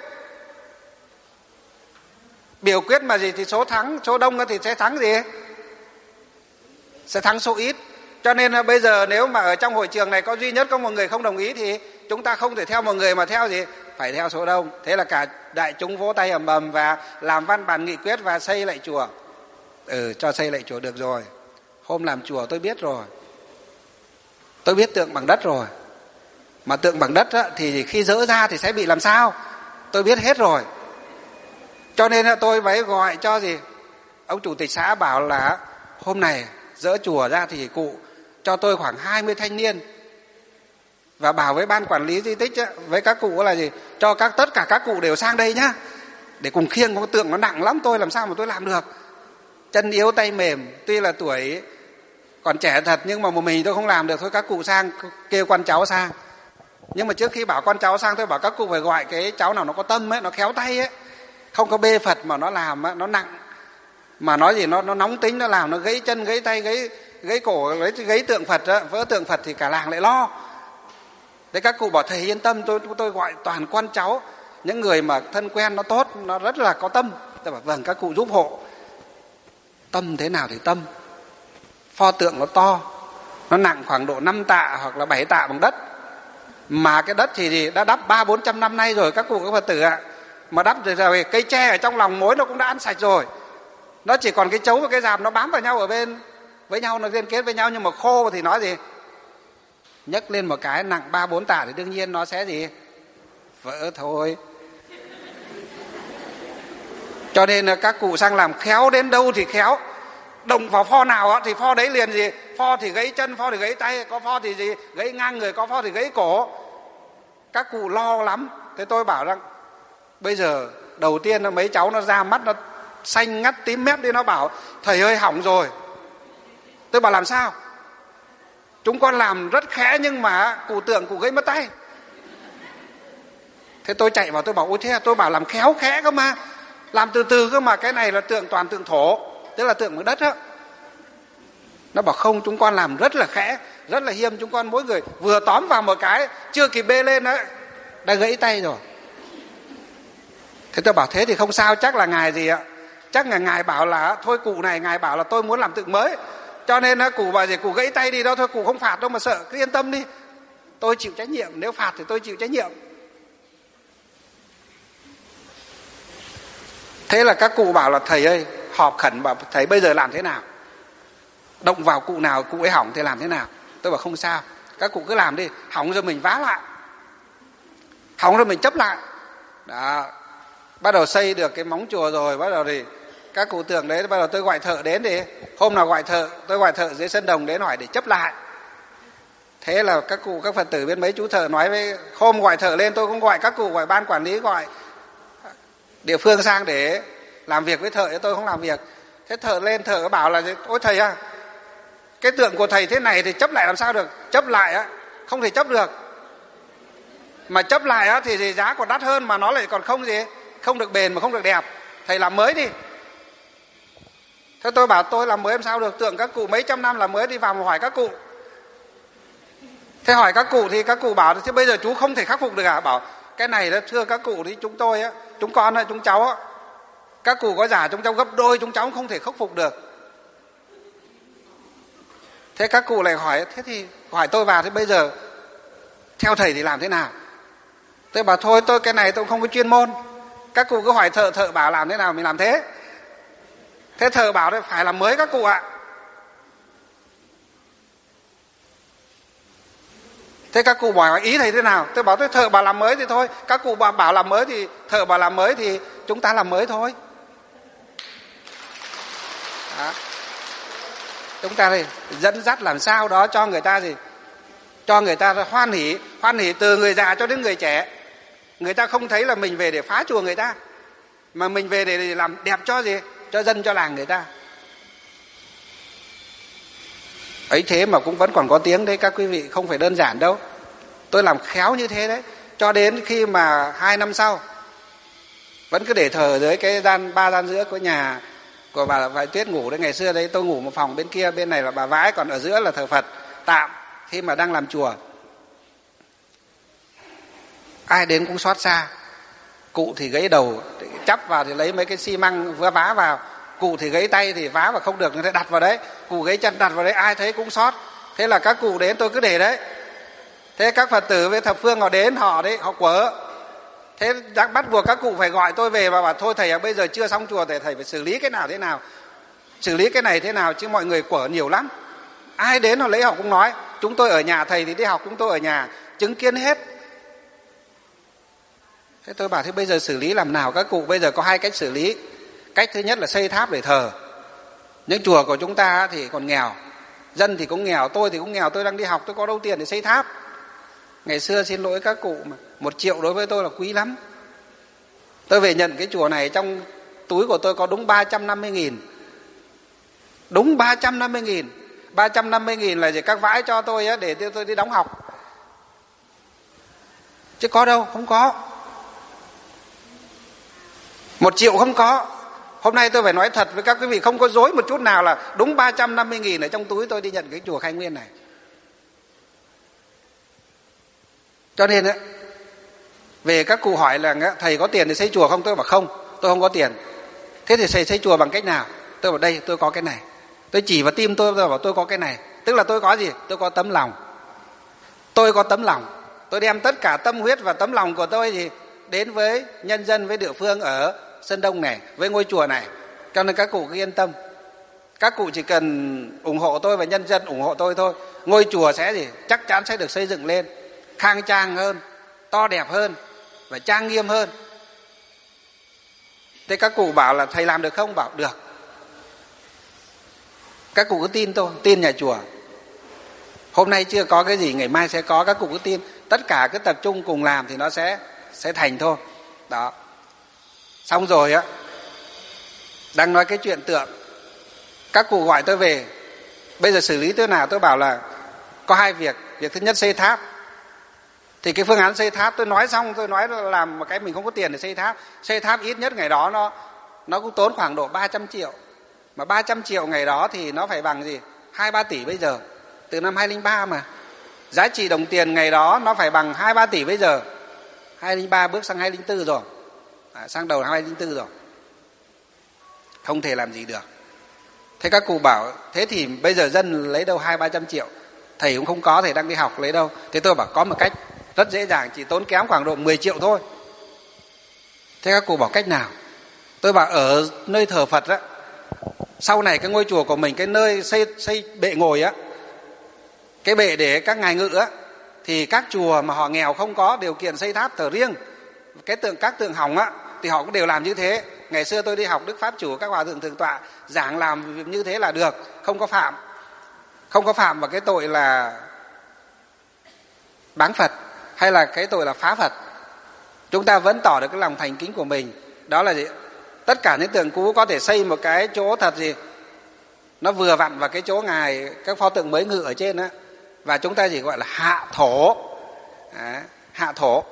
Biểu quyết mà gì thì số thắng, số đông thì sẽ thắng gì? Sẽ thắng số ít. Cho nên là bây giờ nếu mà ở trong hội trường này có duy nhất có một người không đồng ý thì chúng ta không thể theo một người mà theo gì? Phải theo số đông. Thế là cả đại chúng vỗ tay ầm ầm và làm văn bản nghị quyết và xây lại chùa. Ừ, cho xây lại chùa được rồi. Hôm làm chùa tôi biết rồi. Tôi biết tượng bằng đất rồi. Mà tượng bằng đất á, thì khi dỡ ra thì sẽ bị làm sao? Tôi biết hết rồi. Cho nên tôi phải gọi cho gì? Ông chủ tịch xã bảo là hôm này dỡ chùa ra thì cụ cho tôi khoảng hai mươi thanh niên. Và bảo với ban quản lý di tích á, với các cụ là gì? Cho các tất cả các cụ đều sang đây nhá. Để cùng khiêng con tượng nó nặng lắm, tôi làm sao mà tôi làm được. Chân yếu tay mềm, tuy là tuổi còn trẻ thật nhưng mà một mình tôi không làm được, thôi các cụ sang, kêu con cháu sang. Nhưng mà trước khi bảo con cháu sang tôi bảo các cụ phải gọi cái cháu nào nó có tâm ấy, nó khéo tay ấy, không có bê Phật mà nó làm ấy, nó nặng mà nói gì nó nó nóng tính, nó làm nó gãy chân gãy tay gãy gãy cổ gãy, gãy tượng Phật ấy, vỡ tượng Phật thì cả làng lại lo. Thế các cụ bảo thầy yên tâm, tôi tôi gọi toàn con cháu, những người mà thân quen nó tốt, nó rất là có tâm. Tôi bảo vâng các cụ giúp hộ. Tâm thế nào thì tâm. Pho tượng nó to, nó nặng khoảng độ năm tạ hoặc là bảy tạ bằng đất. Mà cái đất thì gì đã đắp ba bốn trăm năm nay rồi các cụ các Phật tử ạ. Mà đắp rồi, rồi cây tre ở trong lòng mối nó cũng đã ăn sạch rồi. Nó chỉ còn cái chấu và cái rạp nó bám vào nhau ở bên với nhau, nó liên kết với nhau, nhưng mà khô thì nói gì? Nhấc lên một cái nặng ba bốn tạ thì đương nhiên nó sẽ gì? Vỡ thôi. Cho nên là các cụ sang làm khéo đến đâu thì khéo. Đồng vào pho nào thì pho đấy liền gì? Pho thì gãy chân, pho thì gãy tay, có pho thì gì? Gãy ngang người, có pho thì gãy cổ. Các cụ lo lắm. Thế tôi bảo rằng bây giờ đầu tiên mấy cháu nó ra mắt nó xanh ngắt tím mét đi, nó bảo thầy ơi hỏng rồi. Tôi bảo làm sao? Chúng con làm rất khẽ nhưng mà cụ tượng cụ gãy mất tay. Thế tôi chạy vào tôi bảo ôi thế à? Tôi bảo làm khéo khẽ cơ mà, làm từ từ cơ mà, cái này là tượng toàn tượng thổ, tức là tượng bằng đất á. Nó bảo không, chúng con làm rất là khẽ, rất là hiếm. Chúng con mỗi người vừa tóm vào một cái, chưa kịp bê lên đó đã gãy tay rồi. Thế tôi bảo thế thì không sao, chắc là ngài gì ạ? Chắc là ngài bảo là thôi cụ này, ngài bảo là tôi muốn làm tượng mới, cho nên cụ bảo gì cụ gãy tay đi đâu, thôi cụ không phạt đâu mà sợ, cứ yên tâm đi, tôi chịu trách nhiệm, nếu phạt thì tôi chịu trách nhiệm. Thế là các cụ bảo là thầy ơi, họp khẩn bảo thầy bây giờ làm thế nào, động vào cụ nào cụ ấy hỏng thì làm thế nào. Tôi bảo không sao, các cụ cứ làm đi, hỏng rồi mình vá lại, hỏng rồi mình chấp lại. Đó, bắt đầu xây được cái móng chùa rồi, bắt đầu thì các cụ tưởng đấy, bắt đầu tôi gọi thợ đến để hôm nào gọi thợ, tôi gọi thợ dưới sân đồng đến hỏi để chấp lại. Thế là các cụ, các Phật tử bên mấy chú thợ nói với, hôm gọi thợ lên tôi cũng gọi các cụ, gọi ban quản lý, gọi địa phương sang để làm việc với thợ, tôi không làm việc. Thế thợ lên, thợ bảo là ôi thầy à, cái tượng của thầy thế này thì chấp lại làm sao được, chấp lại á không thể chấp được, mà chấp lại á thì, thì giá còn đắt hơn, mà nó lại còn không gì, không được bền mà không được đẹp, thầy làm mới đi. Thế tôi bảo tôi làm mới làm sao được, tượng các cụ mấy trăm năm làm mới, đi vào mà hỏi các cụ. Thế hỏi các cụ thì các cụ bảo thế bây giờ chú không thể khắc phục được à? Bảo cái này đó thưa các cụ thì chúng tôi á, chúng con á, chúng cháu á, các cụ có giả chúng cháu gấp đôi, chúng cháu không thể khắc phục được. Thế các cụ lại hỏi, thế thì hỏi tôi vào, thế bây giờ theo thầy thì làm thế nào? Tôi bảo thôi tôi cái này tôi không có chuyên môn, các cụ cứ hỏi thợ, thợ bảo làm thế nào mình làm thế. Thế thợ bảo đấy phải làm mới các cụ ạ. Thế các cụ hỏi ý thầy thế nào? Tôi bảo tôi thợ bảo làm mới thì thôi, các cụ bảo, bảo làm mới thì thợ bảo làm mới thì chúng ta làm mới thôi. Đó. Chúng ta thì dẫn dắt làm sao đó cho người ta gì, cho người ta hoan hỉ, hoan hỉ từ người già cho đến người trẻ. Người ta không thấy là mình về để phá chùa người ta, mà mình về để làm đẹp cho gì, cho dân cho làng người ta. Ấy thế mà cũng vẫn còn có tiếng đấy các quý vị, không phải đơn giản đâu. Tôi làm khéo như thế đấy, cho đến khi mà hai năm sau vẫn cứ để thờ dưới cái gian ba gian giữa của nhà của bà Vải Tuyết ngủ đấy. Ngày xưa đấy tôi ngủ một phòng bên kia, bên này là bà Vãi, còn ở giữa là thờ Phật tạm khi mà đang làm chùa. Ai đến cũng xót xa. Cụ thì gãy đầu, chắp vào thì lấy mấy cái xi măng vừa vá vào, cụ thì gãy tay thì vá vào không được, người ta đặt vào đấy, cụ gãy chân đặt vào đấy, ai thấy cũng xót. Thế là các cụ đến tôi cứ để đấy. Thế các Phật tử với thập phương họ đến, họ đấy, họ quở. Thế bắt buộc các cụ phải gọi tôi về và bảo thôi thầy à, bây giờ chưa xong chùa thì thầy phải xử lý cái nào thế nào, xử lý cái này thế nào, chứ mọi người quở nhiều lắm. Ai đến họ lấy họ cũng nói, chúng tôi ở nhà, thầy thì đi học, chúng tôi ở nhà chứng kiến hết. Thế tôi bảo thế bây giờ xử lý làm nào các cụ? Bây giờ có hai cách xử lý. Cách thứ nhất là xây tháp để thờ. Những chùa của chúng ta thì còn nghèo, dân thì cũng nghèo, tôi thì cũng nghèo, tôi đang đi học, tôi có đâu tiền để xây tháp. Ngày xưa xin lỗi các cụ mà một triệu đối với tôi là quý lắm. Tôi về nhận cái chùa này, trong túi của tôi có đúng ba trăm năm mươi nghìn. Đúng ba trăm năm mươi nghìn. ba trăm năm mươi nghìn là gì các Vãi cho tôi á, để tôi đi đóng học. Chứ có đâu, không có. Một triệu không có. Hôm nay tôi phải nói thật với các quý vị, không có dối một chút nào, là đúng ba trăm năm mươi nghìn ở trong túi tôi đi nhận cái chùa Khai Nguyên này. Cho nên á, về các cụ hỏi là thầy có tiền để xây chùa không? Tôi bảo không, tôi không có tiền. Thế thì thầy xây chùa bằng cách nào? Tôi bảo đây, tôi có cái này. Tôi chỉ vào tim tôi, tôi bảo tôi có cái này. Tức là tôi có gì? Tôi có tấm lòng. Tôi có tấm lòng. Tôi đem tất cả tâm huyết và tấm lòng của tôi gì đến với nhân dân, với địa phương ở Sơn Đông này, với ngôi chùa này. Cho nên các cụ cứ yên tâm. Các cụ chỉ cần ủng hộ tôi và nhân dân ủng hộ tôi thôi, ngôi chùa sẽ gì chắc chắn sẽ được xây dựng lên khang trang hơn, to đẹp hơn và trang nghiêm hơn. Thế các cụ bảo là thầy làm được không? Bảo được. Các cụ cứ tin tôi, tin nhà chùa. Hôm nay chưa có cái gì, ngày mai sẽ có, các cụ cứ tin. Tất cả cứ tập trung cùng làm thì nó sẽ sẽ thành thôi. Đó. Xong rồi á, đang nói cái chuyện tượng, các cụ gọi tôi về, bây giờ xử lý thế nào? Tôi bảo là có hai việc. Việc thứ nhất xây tháp. Thì cái phương án xây tháp tôi nói xong, tôi nói là làm một cái mình không có tiền để xây tháp. Xây tháp ít nhất ngày đó nó nó cũng tốn khoảng độ ba trăm triệu. Mà ba trăm triệu ngày đó thì nó phải bằng gì? hai ba tỷ bây giờ. từ năm hai không không ba mà. Giá trị đồng tiền ngày đó nó phải bằng hai ba tỷ bây giờ. hai không không ba bước sang hai không không bốn rồi. À, sang đầu hai không không bốn rồi. Không thể làm gì được. Thế các cụ bảo thế thì bây giờ dân lấy đâu hai ba trăm triệu, thầy cũng không có, thầy đang đi học lấy đâu. Thế tôi bảo có một cách rất dễ dàng, chỉ tốn kém khoảng độ mười triệu thôi. Thế các cụ bảo cách nào? Tôi bảo ở nơi thờ Phật á, sau này cái ngôi chùa của mình, cái nơi xây xây bệ ngồi á, cái bệ để các ngài ngự á, thì các chùa mà họ nghèo không có điều kiện xây tháp thờ riêng, cái tượng các tượng hỏng á, thì họ cũng đều làm như thế. Ngày xưa tôi đi học Đức Pháp Chủ, các hòa thượng thượng tọa giảng làm như thế là được, không có phạm, không có phạm vào cái tội là báng Phật hay là cái tội là phá Phật. Chúng ta vẫn tỏ được cái lòng thành kính của mình. Đó là gì? Tất cả những tượng cũ có thể xây một cái chỗ thật gì nó vừa vặn vào cái chỗ ngài, các pho tượng mới ngự ở trên á, và chúng ta chỉ gọi là hạ thổ. À, hạ thổ,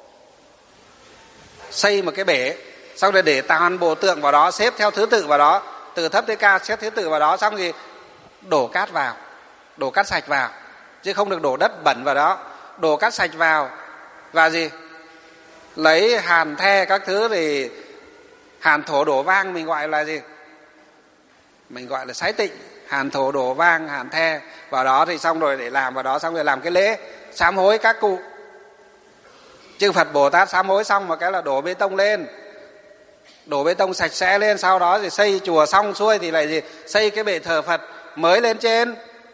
xây một cái bể, xong rồi để toàn bộ tượng vào đó, xếp theo thứ tự vào đó, từ thấp tới cao xếp thứ tự vào đó, xong thì đổ cát vào, đổ cát sạch vào, chứ không được đổ đất bẩn vào đó. Đổ cát sạch vào và gì, lấy hàn the các thứ, thì hàn thổ đổ vang mình gọi là gì, mình gọi là sái tịnh. Hàn thổ đổ vang, hàn the vào đó, thì xong rồi để làm vào đó, xong rồi làm cái lễ sám hối các cụ. Chư Phật Bồ Tát sám hối xong một cái là đổ bê tông lên, đổ bê tông sạch sẽ lên, sau đó thì xây chùa xong xuôi thì lại gì, xây cái bệ thờ Phật mới lên trên.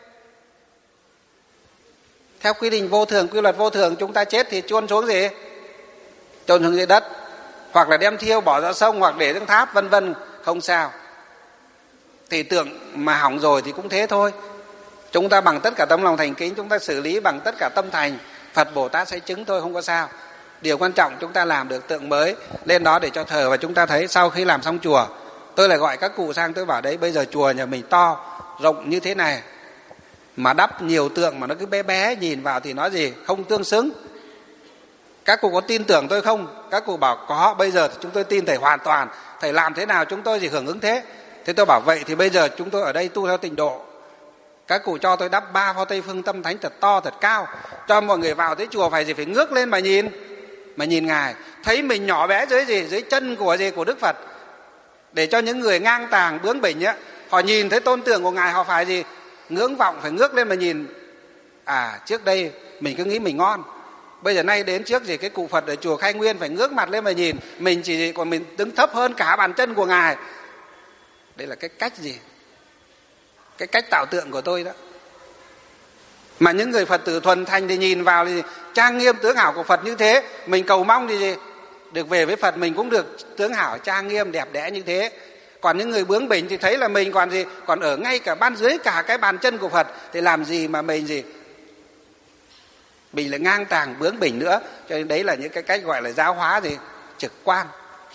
Theo quy định vô thường, quy luật vô thường, chúng ta chết thì chôn xuống gì, chôn xuống dưới đất, hoặc là đem thiêu bỏ ra sông, hoặc để trong tháp, vân vân, không sao. Thì tượng mà hỏng rồi thì cũng thế thôi. Chúng ta bằng tất cả tấm lòng thành kính, chúng ta xử lý bằng tất cả tâm thành, Phật Bồ Tát sẽ chứng thôi, không có sao. Điều quan trọng chúng ta làm được tượng mới lên đó để cho thờ. Và chúng ta thấy sau khi làm xong chùa, tôi lại gọi các cụ sang, tôi bảo đấy, bây giờ chùa nhà mình to rộng như thế này mà đắp nhiều tượng mà nó cứ bé bé, nhìn vào thì nó gì, không tương xứng. Các cụ có tin tưởng tôi không? Các cụ bảo có. Bây giờ thì chúng tôi tin thầy hoàn toàn, thầy làm thế nào chúng tôi chỉ hưởng ứng thế. Thế tôi bảo vậy thì bây giờ chúng tôi ở đây tu theo tịnh độ. Các cụ cho tôi đắp ba pho Tây Phương Tâm Thánh thật to, thật cao, cho mọi người vào tới chùa phải gì, phải ngước lên mà nhìn, mà nhìn ngài, thấy mình nhỏ bé dưới gì, dưới chân của gì, của Đức Phật, để cho những người ngang tàng bướng bỉnh á, họ nhìn thấy tôn tượng của ngài, họ phải gì, ngưỡng vọng, phải ngước lên mà nhìn. À, trước đây mình cứ nghĩ mình ngon, bây giờ nay đến trước gì cái cụ Phật ở chùa Khai Nguyên phải ngước mặt lên mà nhìn, mình chỉ còn mình đứng thấp hơn cả bàn chân của ngài. Đây là cái cách gì, cái cách tạo tượng của tôi đó. Mà những người Phật tử thuần thành thì nhìn vào thì trang nghiêm tướng hảo của Phật như thế, mình cầu mong thì gì, được về với Phật mình cũng được tướng hảo trang nghiêm đẹp đẽ như thế. Còn những người bướng bỉnh thì thấy là mình còn gì, còn ở ngay cả ban dưới cả cái bàn chân của Phật, thì làm gì mà mình gì, mình lại ngang tàng bướng bỉnh nữa. Cho nên đấy là những cái cách gọi là giáo hóa gì, trực quan,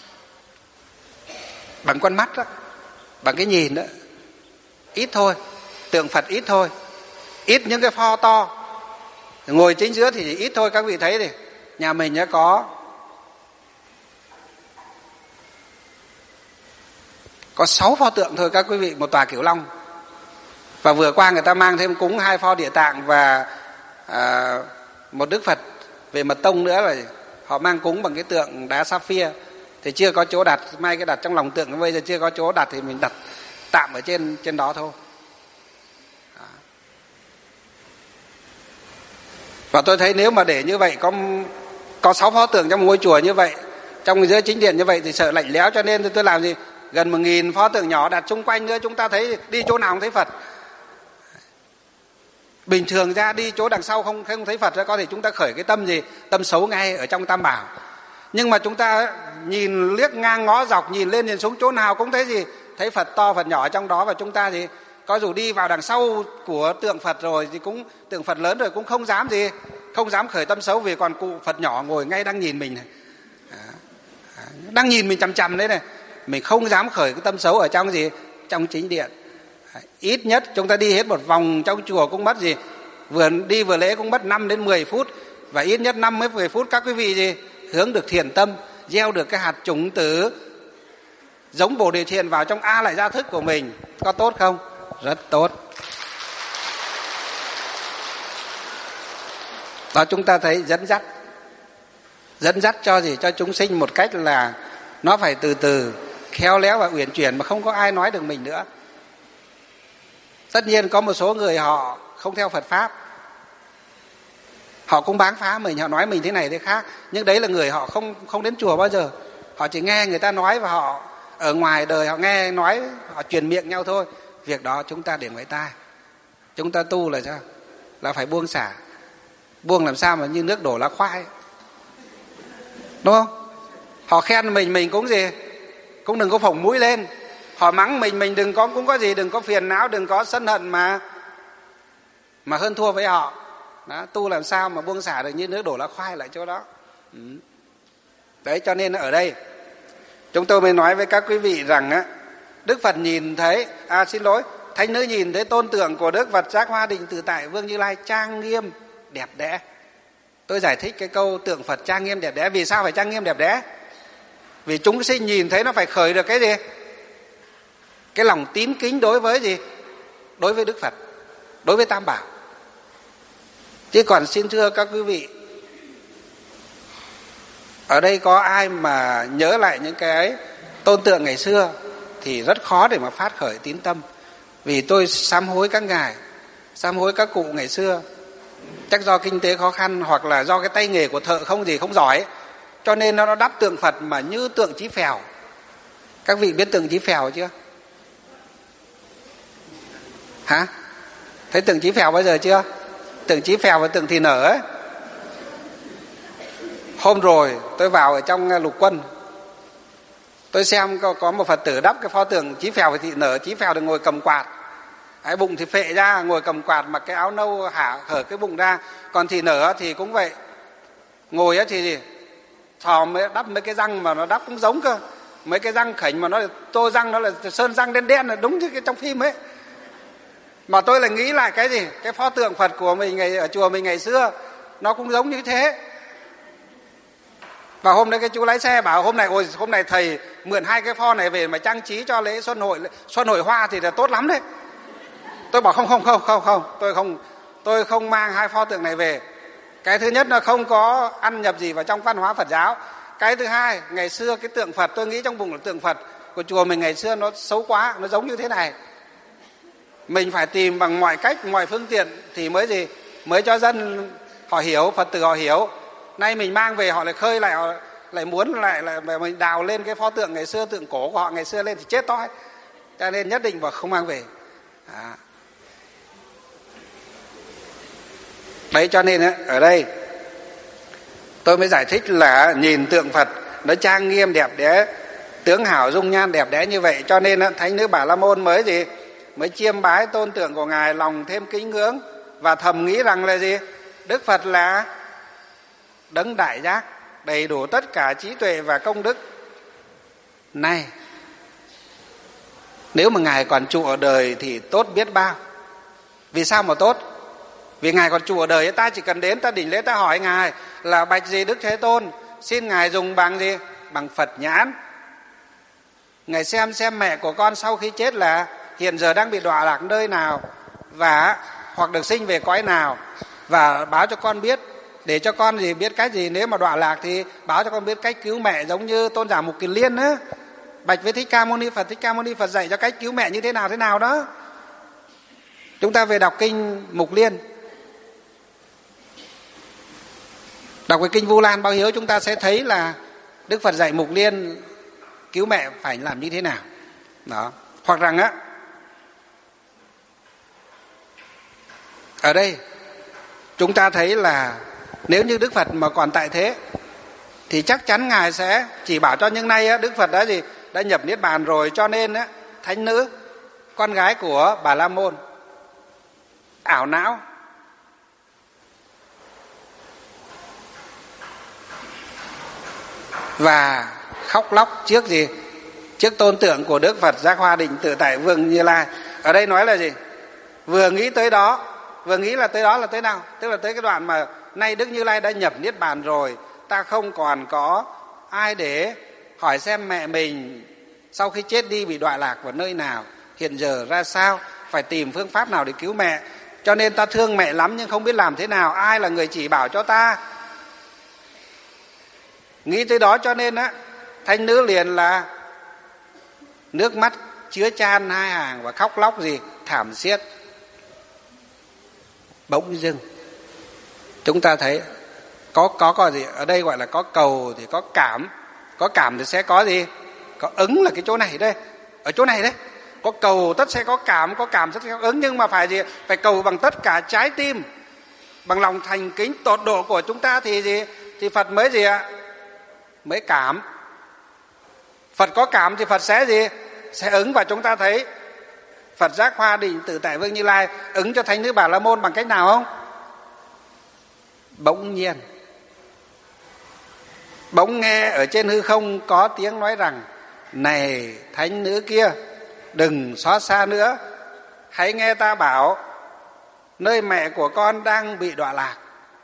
bằng con mắt đó, bằng cái nhìn đó. Ít thôi, tượng Phật ít thôi, ít những cái pho to, ngồi chính giữa thì ít thôi. Các vị thấy thì nhà mình đã có có sáu pho tượng thôi các quý vị, một tòa Kiểu Long. Và vừa qua người ta mang thêm cúng hai pho Địa Tạng và à, một Đức Phật về Mật Tông nữa, là họ mang cúng bằng cái tượng đá sapphire. Thì chưa có chỗ đặt, may cái đặt trong lòng tượng, bây giờ chưa có chỗ đặt thì mình đặt tạm ở trên trên đó thôi. Đó. Và tôi thấy nếu mà để như vậy, có có sáu pho tượng trong một ngôi chùa như vậy, trong giữa chính điện như vậy thì sợ lạnh lẽo, cho nên tôi làm gì, gần một nghìn pho tượng nhỏ đặt xung quanh nữa. Chúng ta thấy đi chỗ nào không thấy Phật. Bình thường ra đi chỗ đằng sau không không thấy Phật, có thể chúng ta khởi cái tâm gì, tâm xấu ngay ở trong Tam Bảo. Nhưng mà chúng ta nhìn liếc ngang ngó dọc, nhìn lên nhìn xuống chỗ nào cũng thấy gì, thấy Phật to Phật nhỏ ở trong đó. Và chúng ta gì, có dù đi vào đằng sau của tượng Phật rồi thì cũng tượng Phật lớn rồi cũng không dám gì, không dám khởi tâm xấu, vì còn cụ Phật nhỏ ngồi ngay đang nhìn mình này, đang nhìn mình chằm chằm đấy này, mình không dám khởi cái tâm xấu ở trong gì, trong chính điện. Ít nhất chúng ta đi hết một vòng trong chùa cũng mất gì, vừa đi vừa lễ cũng mất năm đến mười phút, và ít nhất năm đến mười phút các quý vị gì hướng được thiện tâm, gieo được cái hạt chủng tử giống Bồ Đề Thiện vào trong A Lại Gia Thức của mình. Có tốt không? Rất tốt. Đó chúng ta thấy dẫn dắt. Dẫn dắt cho gì? Cho chúng sinh một cách là nó phải từ từ, khéo léo và uyển chuyển mà không có ai nói được mình nữa. Tất nhiên có một số người họ không theo Phật Pháp, họ cũng báng phá mình, họ nói mình thế này thế khác, nhưng đấy là người họ không không đến chùa bao giờ. Họ chỉ nghe người ta nói và họ ở ngoài đời họ nghe nói, họ truyền miệng nhau thôi. Việc đó chúng ta để ngoài tai. Chúng ta tu là sao? Là phải buông xả. Buông làm sao mà như nước đổ lá khoai, đúng không? Họ khen mình, mình cũng gì? Cũng đừng có phồng mũi lên. Họ mắng mình, mình đừng có cũng có gì, đừng có phiền não, đừng có sân hận mà mà hơn thua với họ. Đó, tu làm sao mà buông xả được như nước đổ lá khoai lại chỗ đó. Ừ. Đấy, cho nên ở đây chúng tôi mới nói với các quý vị rằng á, Đức Phật nhìn thấy, à xin lỗi, thánh nữ nhìn thấy tôn tượng của Đức Phật Giác Hoa Định Tự Tại Vương Như Lai trang nghiêm đẹp đẽ. Tôi giải thích cái câu tượng Phật trang nghiêm đẹp đẽ. Vì sao phải trang nghiêm đẹp đẽ? Vì chúng sinh nhìn thấy nó phải khởi được cái gì? Cái lòng tín kính đối với gì? Đối với Đức Phật, đối với Tam Bảo. Chứ còn xin thưa các quý vị, ở đây có ai mà nhớ lại những cái tôn tượng ngày xưa thì rất khó để mà phát khởi tín tâm. Vì tôi sám hối các ngài, sám hối các cụ ngày xưa, chắc do kinh tế khó khăn hoặc là do cái tay nghề của thợ không gì không giỏi, cho nên nó đắp tượng Phật mà như tượng Chí Phèo. Các vị biết tượng Chí Phèo chưa? Hả? Thấy tượng Chí Phèo bao giờ chưa? Tượng Chí Phèo và tượng Thị Nở ấy. Hôm rồi tôi vào ở trong Lục Quân, tôi xem có, có một Phật tử đắp cái pho tượng Chí Phèo và Thị Nở. Chí Phèo thì ngồi cầm quạt, cái bụng thì phệ ra, ngồi cầm quạt, mặc cái áo nâu hả hở cái bụng ra. Còn Thị Nở thì cũng vậy, ngồi thì gì thò mới đắp mấy cái răng mà nó đắp cũng giống cơ, mấy cái răng khỉnh mà nó tô răng nó là sơn răng đen đen, là đúng như cái trong phim ấy. Mà tôi lại nghĩ lại cái gì, cái pho tượng Phật của mình ngày ở chùa mình ngày xưa nó cũng giống như thế. Và hôm nay cái chú lái xe bảo hôm nay ôi hôm nay thầy mượn hai cái pho này về mà trang trí cho lễ xuân hội xuân hội hoa thì là tốt lắm đấy. Tôi bảo không không không không không, tôi không tôi không mang hai pho tượng này về. Cái thứ nhất là không có ăn nhập gì vào trong văn hóa Phật giáo. Cái thứ hai, ngày xưa cái tượng Phật tôi nghĩ trong bụng là tượng Phật của chùa mình ngày xưa nó xấu quá, nó giống như thế này. Mình phải tìm bằng mọi cách, mọi phương tiện thì mới gì, mới cho dân họ hiểu, Phật tử họ hiểu. Nay mình mang về họ lại khơi lại, họ lại muốn lại lại mình đào lên cái pho tượng ngày xưa, tượng cổ của họ ngày xưa lên thì chết toi. Cho nên nhất định và không mang về. À. Đấy, cho nên ở đây tôi mới giải thích là nhìn tượng Phật nó trang nghiêm đẹp đẽ, tướng hảo dung nhan đẹp đẽ như vậy, cho nên thánh nữ Bà La Môn mới gì, mới chiêm bái tôn tượng của ngài, lòng thêm kính ngưỡng và thầm nghĩ rằng là gì, Đức Phật là đấng đại giác, đầy đủ tất cả trí tuệ và công đức. Này, nếu mà ngài còn trụ ở đời thì tốt biết bao. Vì sao mà tốt? Vì ngài còn trụ ở đời, ta chỉ cần đến ta đỉnh lễ ta hỏi ngài là bạch gì Đức Thế Tôn, xin ngài dùng bằng gì? Bằng Phật nhãn. Ngài xem xem mẹ của con sau khi chết là hiện giờ đang bị đọa lạc nơi nào, và hoặc được sinh về cõi nào, và báo cho con biết, để cho con gì biết cách gì, nếu mà đọa lạc thì báo cho con biết cách cứu mẹ, giống như tôn giả Mục Kiền Liên á, bạch với Thích Ca Mâu Ni Phật, Thích Ca Mâu Ni Phật dạy cho cách cứu mẹ như thế nào thế nào đó. Chúng ta về đọc kinh Mục Liên, đọc cái kinh Vu Lan Báo Hiếu, chúng ta sẽ thấy là Đức Phật dạy Mục Liên cứu mẹ phải làm như thế nào đó. Hoặc rằng á, ở đây chúng ta thấy là nếu như Đức Phật mà còn tại thế thì chắc chắn ngài sẽ chỉ bảo cho, nhưng nay á, Đức Phật đã gì, đã nhập niết bàn rồi, cho nên á, thánh nữ con gái của Bà La Môn ảo não, và khóc lóc trước gì, trước tôn tượng của Đức Phật Giác Hoa Định Tự Tại Vương Như Lai. Ở đây nói là gì, vừa nghĩ tới đó, vừa nghĩ là tới đó là tới nào, tức là tới cái đoạn mà nay Đức Như Lai đã nhập niết bàn rồi, ta không còn có ai để hỏi xem mẹ mình sau khi chết đi bị đọa lạc vào nơi nào, hiện giờ ra sao, phải tìm phương pháp nào để cứu mẹ. cho nên ta thương mẹ lắm nhưng không biết làm thế nào, ai là người chỉ bảo cho ta. Nghĩ tới đó cho nên á, thánh nữ liền là nước mắt chứa chan hai hàng và khóc lóc gì thảm thiết. Bỗng dưng chúng ta thấy có có có gì ở đây gọi là có cầu thì có cảm, có cảm thì sẽ có gì, có ứng là cái chỗ này đây, ở chỗ này đấy, có cầu tất sẽ có cảm, có cảm tất sẽ có ứng, nhưng mà phải gì, phải cầu bằng tất cả trái tim, bằng lòng thành kính tột độ của chúng ta thì gì, thì Phật mới gì ạ, mới cảm. Phật có cảm thì Phật sẽ gì, sẽ ứng. Và chúng ta thấy Phật Giác Hoa Định Tự Tại Vương Như Lai ứng cho thánh nữ Bà La Môn bằng cách nào không? Bỗng nhiên, bỗng nghe ở trên hư không có tiếng nói rằng: này thánh nữ kia, đừng xót xa nữa, hãy nghe ta bảo, nơi mẹ của con đang bị đọa lạc.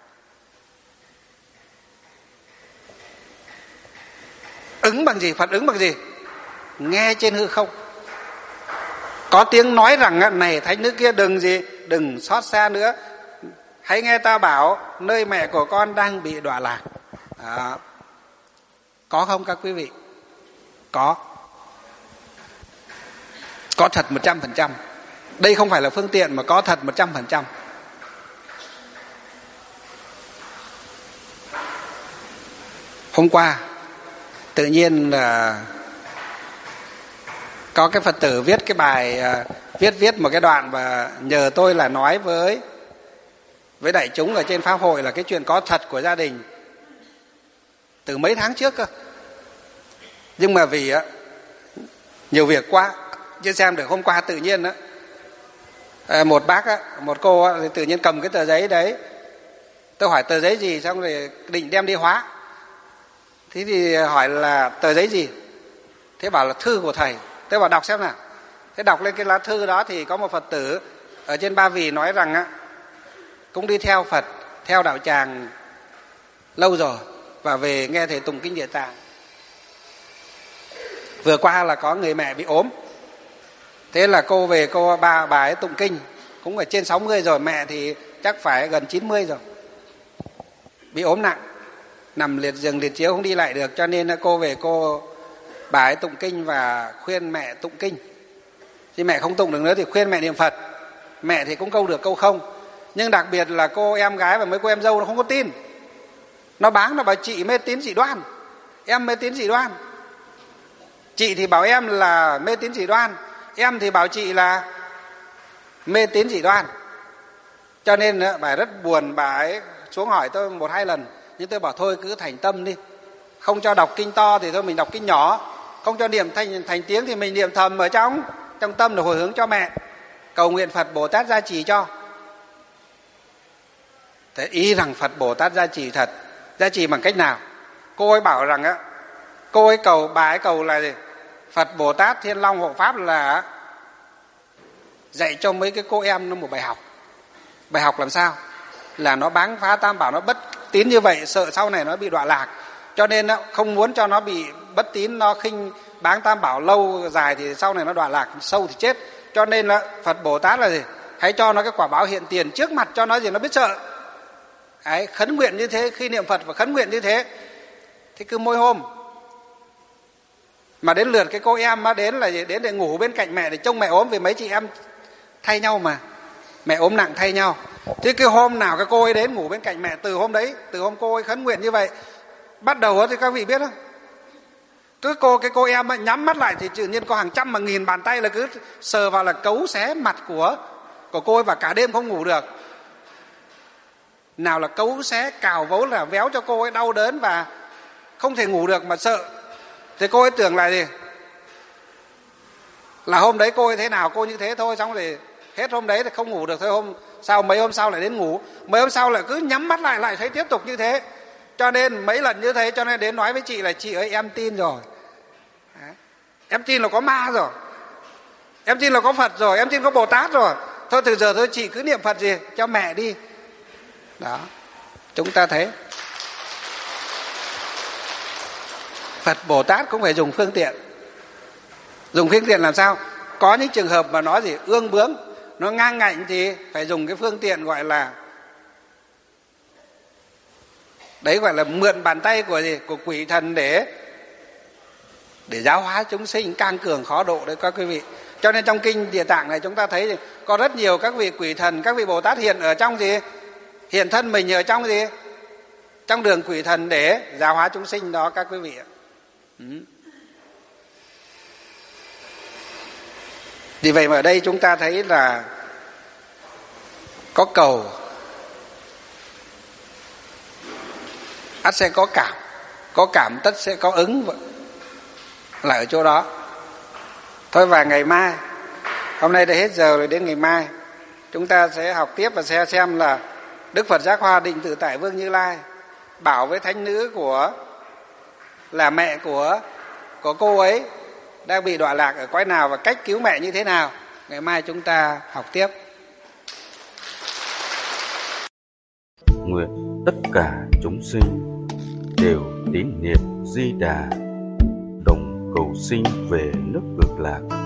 Ứng bằng gì? Phật ứng bằng gì? Nghe trên hư không có tiếng nói rằng: này thánh nữ kia, đừng gì, đừng xót xa nữa, hãy nghe ta bảo, nơi mẹ của con đang bị đọa lạc. Đó. Có không các quý vị? Có. Có thật một trăm phần trăm. Đây không phải là phương tiện mà có thật một trăm phần trăm. Hôm qua tự nhiên là có cái Phật tử viết cái bài, viết viết một cái đoạn và nhờ tôi là nói với với đại chúng ở trên pháp hội là cái chuyện có thật của gia đình từ mấy tháng trước cơ. Nhưng mà vì nhiều việc quá chưa xem được, hôm qua tự nhiên đó, một bác một cô thì tự nhiên cầm cái tờ giấy đấy, tôi hỏi tờ giấy gì, xong rồi định đem đi hóa. Thế thì hỏi là tờ giấy gì, thế bảo là thư của thầy. Thế bảo đọc xem nào. Thế đọc lên cái lá thư đó thì có một Phật tử ở trên Ba Vì nói rằng á, cũng đi theo Phật, theo đạo tràng lâu rồi và về nghe thầy tụng kinh Địa Tạng. Vừa qua là có người mẹ bị ốm, thế là cô về cô ba bà ấy tụng kinh, cũng ở trên sáu mươi rồi, mẹ thì chắc phải gần chín mươi rồi, bị ốm nặng, nằm liệt giường liệt chiếu không đi lại được, cho nên cô về cô bà ấy tụng kinh và khuyên mẹ tụng kinh. Thì mẹ không tụng được nữa thì khuyên mẹ niệm Phật. Mẹ thì cũng câu được câu không, nhưng đặc biệt là cô em gái và mấy cô em dâu nó không có tin, nó báng, nó bảo chị mê tín dị đoan, em mê tín dị đoan. Chị thì bảo em là mê tín dị đoan, em thì bảo chị là mê tín dị đoan. Cho nên bà ấy rất buồn, bà ấy xuống hỏi tôi một hai lần, nhưng tôi bảo thôi cứ thành tâm đi, không cho đọc kinh to thì thôi mình đọc kinh nhỏ, không cho niệm thành thành tiếng thì mình niệm thầm ở trong trong tâm để hồi hướng cho mẹ, cầu nguyện Phật Bồ Tát gia trì cho. Thế ý rằng Phật Bồ Tát gia trì thật, gia trì bằng cách nào? Cô ấy bảo rằng á, cô ấy cầu, bà ấy cầu là gì? Phật Bồ Tát Thiên Long Hộ Pháp là dạy cho mấy cái cô em nó một bài học. Bài học làm sao? Là nó báng phá tam bảo, nó bất tín như vậy, sợ sau này nó bị đọa lạc, cho nên không muốn cho nó bị bất tín, nó khinh báng tam bảo lâu dài thì sau này nó đọa lạc sâu thì chết. Cho nên là Phật Bồ Tát là gì? Hãy cho nó cái quả báo hiện tiền trước mặt cho nó gì, nó biết sợ. Đấy, khấn nguyện như thế, khi niệm Phật và khấn nguyện như thế. Thế cứ mỗi hôm mà đến lượt cái cô em mà đến là gì? Đến để ngủ bên cạnh mẹ để trông mẹ ốm, vì mấy chị em thay nhau mà, mẹ ốm nặng thay nhau. Thế cái hôm nào cái cô ấy đến ngủ bên cạnh mẹ, từ hôm đấy, từ hôm cô ấy khấn nguyện như vậy, bắt đầu thì các vị biết không? Cứ cô cái cô em ấy, nhắm mắt lại thì tự nhiên có hàng trăm mà nghìn bàn tay là cứ sờ vào là cấu xé mặt của của cô ấy, và cả đêm không ngủ được. Nào là cấu xé, cào vấu, là véo cho cô ấy đau đớn và không thể ngủ được mà sợ. Thì cô ấy tưởng là gì? Là hôm đấy cô ấy thế nào cô như thế thôi, xong rồi hết hôm đấy thì không ngủ được thôi. Hôm sau, mấy hôm sau lại đến ngủ, mấy hôm sau lại cứ nhắm mắt lại lại thấy tiếp tục như thế. Cho nên mấy lần như thế, cho nên đến nói với chị là chị ơi em tin rồi. Đấy. Em tin là có ma rồi, em tin là có Phật rồi, em tin có Bồ Tát rồi. Thôi từ giờ thôi chị cứ niệm Phật gì cho mẹ đi. Đó, chúng ta thấy Phật Bồ Tát cũng phải dùng phương tiện. Dùng phương tiện làm sao? Có những trường hợp mà nó gì ương bướng, nó ngang ngạnh thì phải dùng cái phương tiện gọi là, đấy gọi là mượn bàn tay của gì, của quỷ thần để để giáo hóa chúng sinh, càng cường khó độ đấy các quý vị. Cho nên trong kinh Địa Tạng này chúng ta thấy có rất nhiều các vị quỷ thần, các vị Bồ Tát hiện ở trong gì, hiện thân mình ở trong gì, trong đường quỷ thần để giáo hóa chúng sinh đó các quý vị ạ. Ừ. Vì vậy mà ở đây chúng ta thấy là có cầu ắt sẽ có cảm, có cảm tất sẽ có ứng, là ở chỗ đó thôi. Và ngày mai, hôm nay đã hết giờ rồi, đến ngày mai chúng ta sẽ học tiếp và sẽ xem là Đức Phật Giác Hoa Định Tự Tại Vương Như Lai bảo với thánh nữ của là mẹ của của cô ấy đang bị đọa lạc ở cõi nào và cách cứu mẹ như thế nào. Ngày mai chúng ta học tiếp. Nguyện tất cả chúng sinh đều tín niệm Di Đà, đồng cầu sinh về nước Cực Lạc.